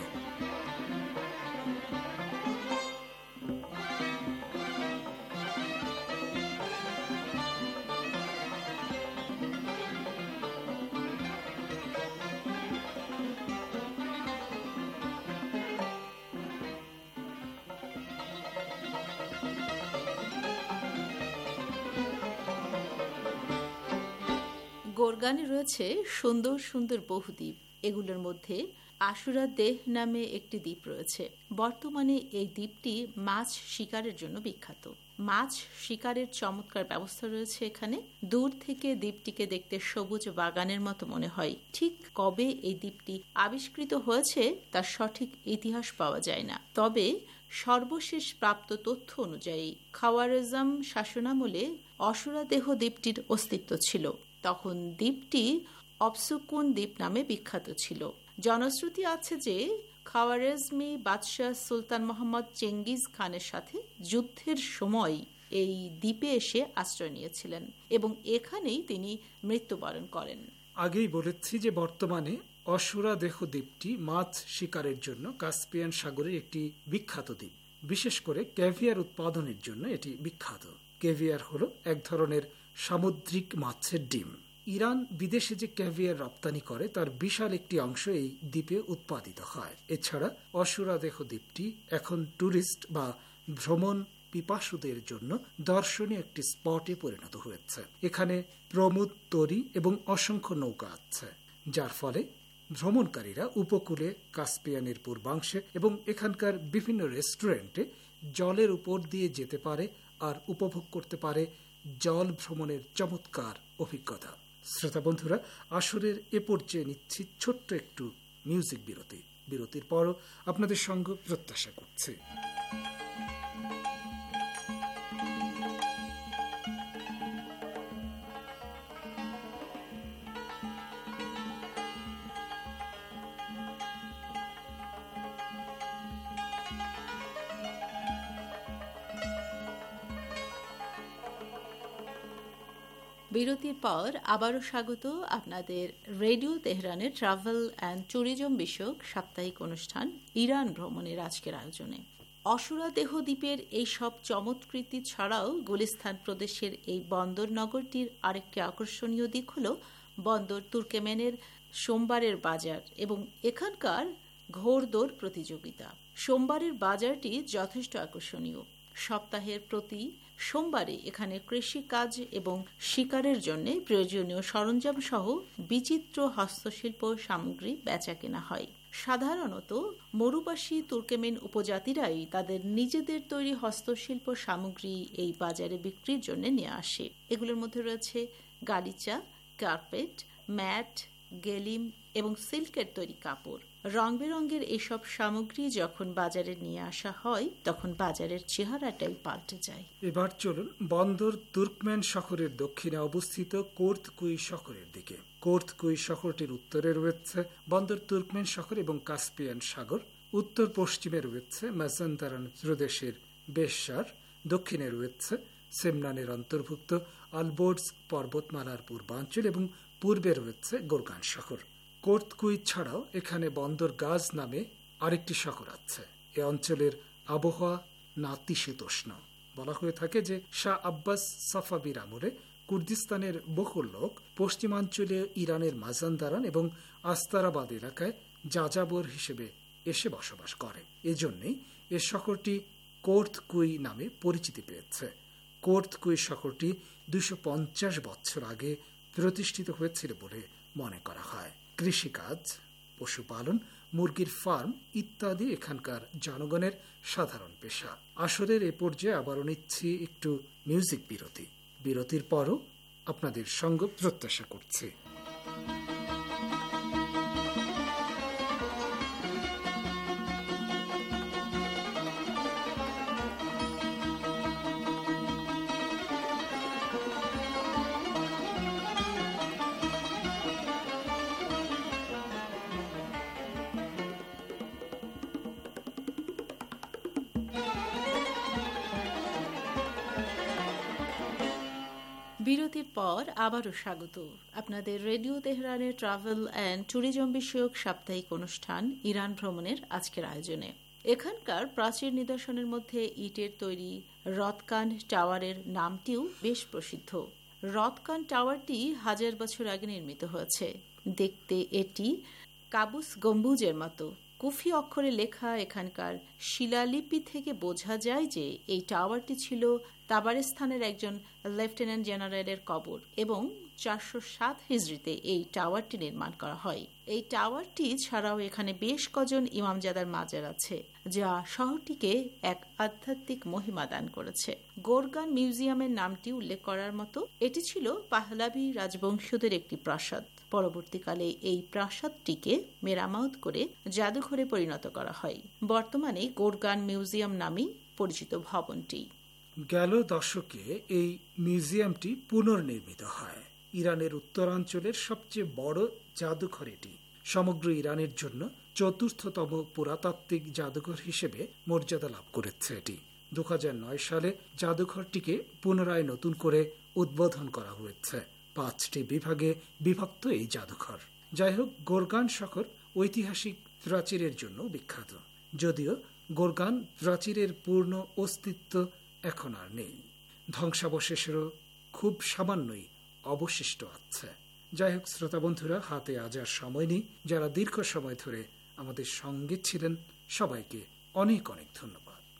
গোরগানে রয়েছে সুন্দর সুন্দর বহু দ্বীপ। এগুলোর মধ্যে আশুরা দেহ নামে একটি দ্বীপ রয়েছে। বর্তমানে এই দ্বীপটি মাছ শিকারের জন্য বিখ্যাত। মাছ শিকারের চমৎকার ব্যবস্থা রয়েছে এখানে। দূর থেকে দ্বীপটিকে দেখতে সবুজ বাগানের মতো মনে হয়। ঠিক কবে এই দ্বীপটি আবিষ্কৃত হয়েছে তার সঠিক ইতিহাস পাওয়া যায় না। তবে সর্বশেষ প্রাপ্ত তথ্য অনুযায়ী খাওয়ারেজম শাসনামলে অসুরাদেহ দ্বীপটির অস্তিত্ব ছিল। তখন দ্বীপটি অবসুকুন দ্বীপ নামে বিখ্যাত ছিল। জনশ্রুতি আছে যে খাওয়ারেজমি বাদশাহ সুলতান মোহাম্মদ চেঙ্গিজ খানের সাথে যুদ্ধের সময় এই দ্বীপে এসে আশ্রয় নিয়েছিলেন এবং এখানেই তিনি মৃত্যুবরণ করেন। আগেই বলেছি যে বর্তমানে অসুরাদেহ দ্বীপটি মাছ শিকারের জন্য কাস্পিয়ান সাগরের একটি বিখ্যাত দ্বীপ। বিশেষ করে ক্যাভিয়ার উৎপাদনের জন্য এটি বিখ্যাত। ক্যাভিয়ার হলো এক ধরনের সামুদ্রিক মাছের ডিম। ইরান বিদেশে যে ক্যাভিয়ার রপ্তানি করে তার বিশাল একটি অংশ এই দ্বীপে উৎপাদিত হয়। এছাড়া অসুরাদেহ দ্বীপটি এখন ট্যুরিস্ট বা ভ্রমণ পিপাসুদের জন্য দর্শনীয় একটি স্পটে পরিণত হয়েছে। এখানে প্রমোদ তরী এবং অসংখ্য নৌকা আছে, যার ফলে ভ্রমণকারীরা উপকূলে কাস্পিয়ানের পূর্বাংশে এবং এখানকার বিভিন্ন রেস্টুরেন্টে জলের উপর দিয়ে যেতে পারে আর উপভোগ করতে পারে জল ভ্রমণের চমৎকার অভিজ্ঞতা। শ্রোতা বন্ধুরা, আসরের এ পর্যায়ে নিচ্ছি ছোট্ট একটু মিউজিক বিরতি। বিরতির পরও আপনাদের সঙ্গ প্রত্যাশা করছি। বিরতির পর আবারও স্বাগত আপনাদের রেডিও তেহরানের ট্রাভেল অ্যান্ড ট্যুরিজম বিষয়ক সাপ্তাহিক অনুষ্ঠান ইরান ভ্রমণের আজকের আয়োজনে। অসুরাদেহ দ্বীপের এই সব চমৎকৃতি ছাড়াও গুলিস্তান প্রদেশের এই বন্দর নগরটির আরেকটি আকর্ষণীয় দিক হল বন্দর তুর্কমেনের সোমবারের বাজার এবং এখানকার ঘোড়দৌড় প্রতিযোগিতা। সোমবারের বাজারটি যথেষ্ট আকর্ষণীয়। সপ্তাহের প্রতি সোমবারে এখানে কৃষি কাজ এবং শিকারের জন্য প্রয়োজনীয় সরঞ্জাম সহ বিচিত্র হস্তশিল্প সামগ্রী বেচা কেনা হয়। সাধারণত মরুবাসী তুর্কমেন উপজাতিরাই তাদের নিজেদের তৈরি হস্তশিল্প সামগ্রী এই বাজারে বিক্রির জন্য নিয়ে আসে। এগুলোর মধ্যে রয়েছে গালিচা, কার্পেট, ম্যাট, গেলিম এবং সিল্কের তৈরি কাপড়। রং বেরঙের এসব সামগ্রী যখন বাজারে নিয়ে আসা হয় তখন বাজারের চেহারাটাই পাল্টে যায়। এবার চলুন বন্দর তুর্কমেন শহরের দক্ষিণে অবস্থিত কোর্তকুই শহরের দিকে। কোর্তকুই শহরটির উত্তরে রয়েছে বন্দর তুর্কমেন শহর এবং কাস্পিয়ান সাগর। উত্তর পশ্চিমে রয়েছে মাজান্দারান প্রদেশের বেশার, দক্ষিণে রয়েছে সেমনানের অন্তর্ভুক্ত আলবোর্ডস পর্বতমালার পূর্বাঞ্চল এবং পূর্বে রয়েছে গোরগান শহর। কোর্তকুই ছাড়াও এখানে বন্দর গাজ নামে আরেকটি শহর আছে। এ অঞ্চলের আবহাওয়া নাতিশীতোষ্ণ। বলা হয়ে থাকে যে শাহ আব্বাস সাফাবির আমলে কুর্দিস্তানের বহু লোক পশ্চিমাঞ্চলীয় ইরানের মাজান্দারান এবং আস্তারাবাদ এলাকায় যাযাবর হিসেবে এসে বসবাস করে। এজন্যই এ শহরটি কোর্তকুই নামে পরিচিতি পেয়েছে। কোর্তকুই শহরটি 250 বছর আগে প্রতিষ্ঠিত হয়েছিল বলে মনে করা হয়। কৃষিকাজ, পশুপালন, মুরগির ফার্ম ইত্যাদি এখানকার জনগণের সাধারণ পেশা। আসরের এ পর্যায়ে আবারও নিচ্ছি একটু মিউজিক বিরতি। বিরতির পরও আপনাদের সঙ্গ প্রত্যাশা করছি। বিরতির পর আবারও স্বাগত আপনাদের রেডিও তেহরানের ট্রাভেল অ্যান্ড ট্যুরিজম বিষয়ক সাপ্তাহিক অনুষ্ঠান ইরান ভ্রমণের আজকের আয়োজনে। এখানকার প্রাচীর নিদর্শনের মধ্যে ইটের তৈরি রতকান টাওয়ারের নামটিও বেশ প্রসিদ্ধ। রতকান টাওয়ারটি 1000 বছর আগে নির্মিত হয়েছে। দেখতে এটি কাবুস গম্বুজের মতো। কুফি অক্ষরে লেখা এখানকার শিলালিপি থেকে বোঝা যায় যে এই টাওয়ারটি ছিল তাবারিস্তানের একজন লেফটেন্যান্ট জেনারেলের কবর এবং 407 হিজরিতে এই টাওয়ারটি নির্মাণ করা হয়। এই টাওয়ারটি ছাড়াও এখানে বেশ কজন ইমামজাদার মাজার আছে, যা শহরটিকে এক আধ্যাত্মিক মহিমা দান করেছে। গোরগান মিউজিয়ামের নামটি উল্লেখ করার মতো, এটি ছিল পাহলাভি রাজবংশীয়দের একটি প্রাসাদ। পরবর্তীকালে এই প্রাসাদটিকে মেরামত করে জাদুঘরে পরিণত করা হয়। বর্তমানে গোরগান মিউজিয়াম নামেই পরিচিত ভবনটি। গেল দশকে এই মিউজিয়ামটি পুনর্নির্মিত হয়। ইরানের উত্তরাঞ্চলের সবচেয়ে বড় জাদুঘর এটি। সমগ্র ইরানের জন্য ৪র্থতম পুরাতাত্ত্বিক জাদুঘর হিসেবে মর্যাদা লাভ করেছে এটি। 2009 সালে জাদুঘরটিকে পুনরায় নতুন করে উদ্বোধন করা হয়েছে। 5টি বিভাগে বিভক্ত এই জাদুঘর। যাই হোক, গোরগান শহর ঐতিহাসিক প্রাচীরের জন্য বিখ্যাত, যদিও গোরগান প্রাচীরের পূর্ণ অস্তিত্ব এখন আর নেই। ধ্বংসাবশেষেরও খুব সামান্যই অবশিষ্ট আছে। যাই হোক শ্রোতা বন্ধুরা, হাতে আজ আর সময় নেই। যারা দীর্ঘ সময় ধরে আমাদের সঙ্গে ছিলেন সবাইকে অনেক অনেক ধন্যবাদ।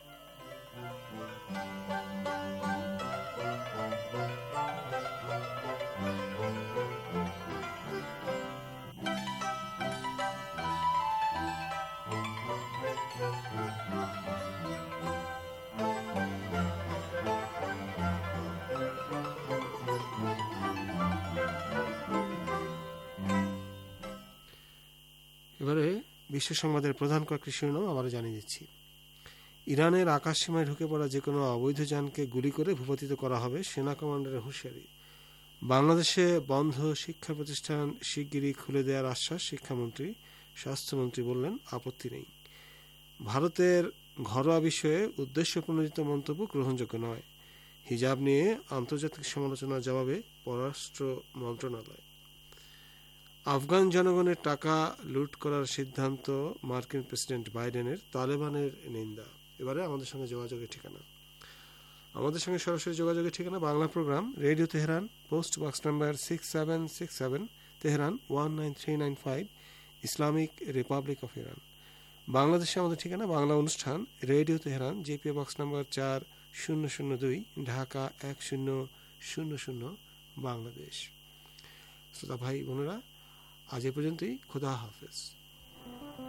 এবারে বিশ্ব সংবাদের প্রধান কয়েকটি শিরোনাম আবার জানিয়ে দিচ্ছি। ইরানের আকাশসীমায় ঢুকে পড়া যে কোনো অবৈধ যানকে গুলি করে ভূপাতিত করা হবে, সেনা কমান্ডারের হুঁশিয়ারি। বাংলাদেশে বন্ধ শিক্ষা প্রতিষ্ঠান শিগগিরই খুলে দেওয়ার আশ্বাস শিক্ষামন্ত্রী। স্বাস্থ্যমন্ত্রী বললেন আপত্তি নেই। ভারতের ঘরোয়া বিষয়ে উদ্দেশ্য প্রণোদিত মন্তব্য গ্রহণযোগ্য নয়। হিজাব নিয়ে আন্তর্জাতিক সমালোচনার জবাবে পররাষ্ট্র মন্ত্রণালয়। আফগান জনগণের টাকা লুট করার সিদ্ধান্ত মার্কিন প্রেসিডেন্ট বাইডেনের, তালেবানের নিন্দা। এবারে আমাদের সঙ্গে যোগাযোগের ঠিকানা। আমাদের সঙ্গে সরাসরি যোগাযোগের ঠিকানা Bangla program, radio Tehran, post box number 6767, Tehran 19395, Islamic Republic of Iran. বাংলাদেশে আমাদের ঠিকানা বাংলা অনুষ্ঠান, radio Tehran, GPO box number 4002, Dhaka 1000, Bangladesh. শ্রোতা ভাই বোনেরা, আজ এ পর্যন্তই। খোদা হাফেজ।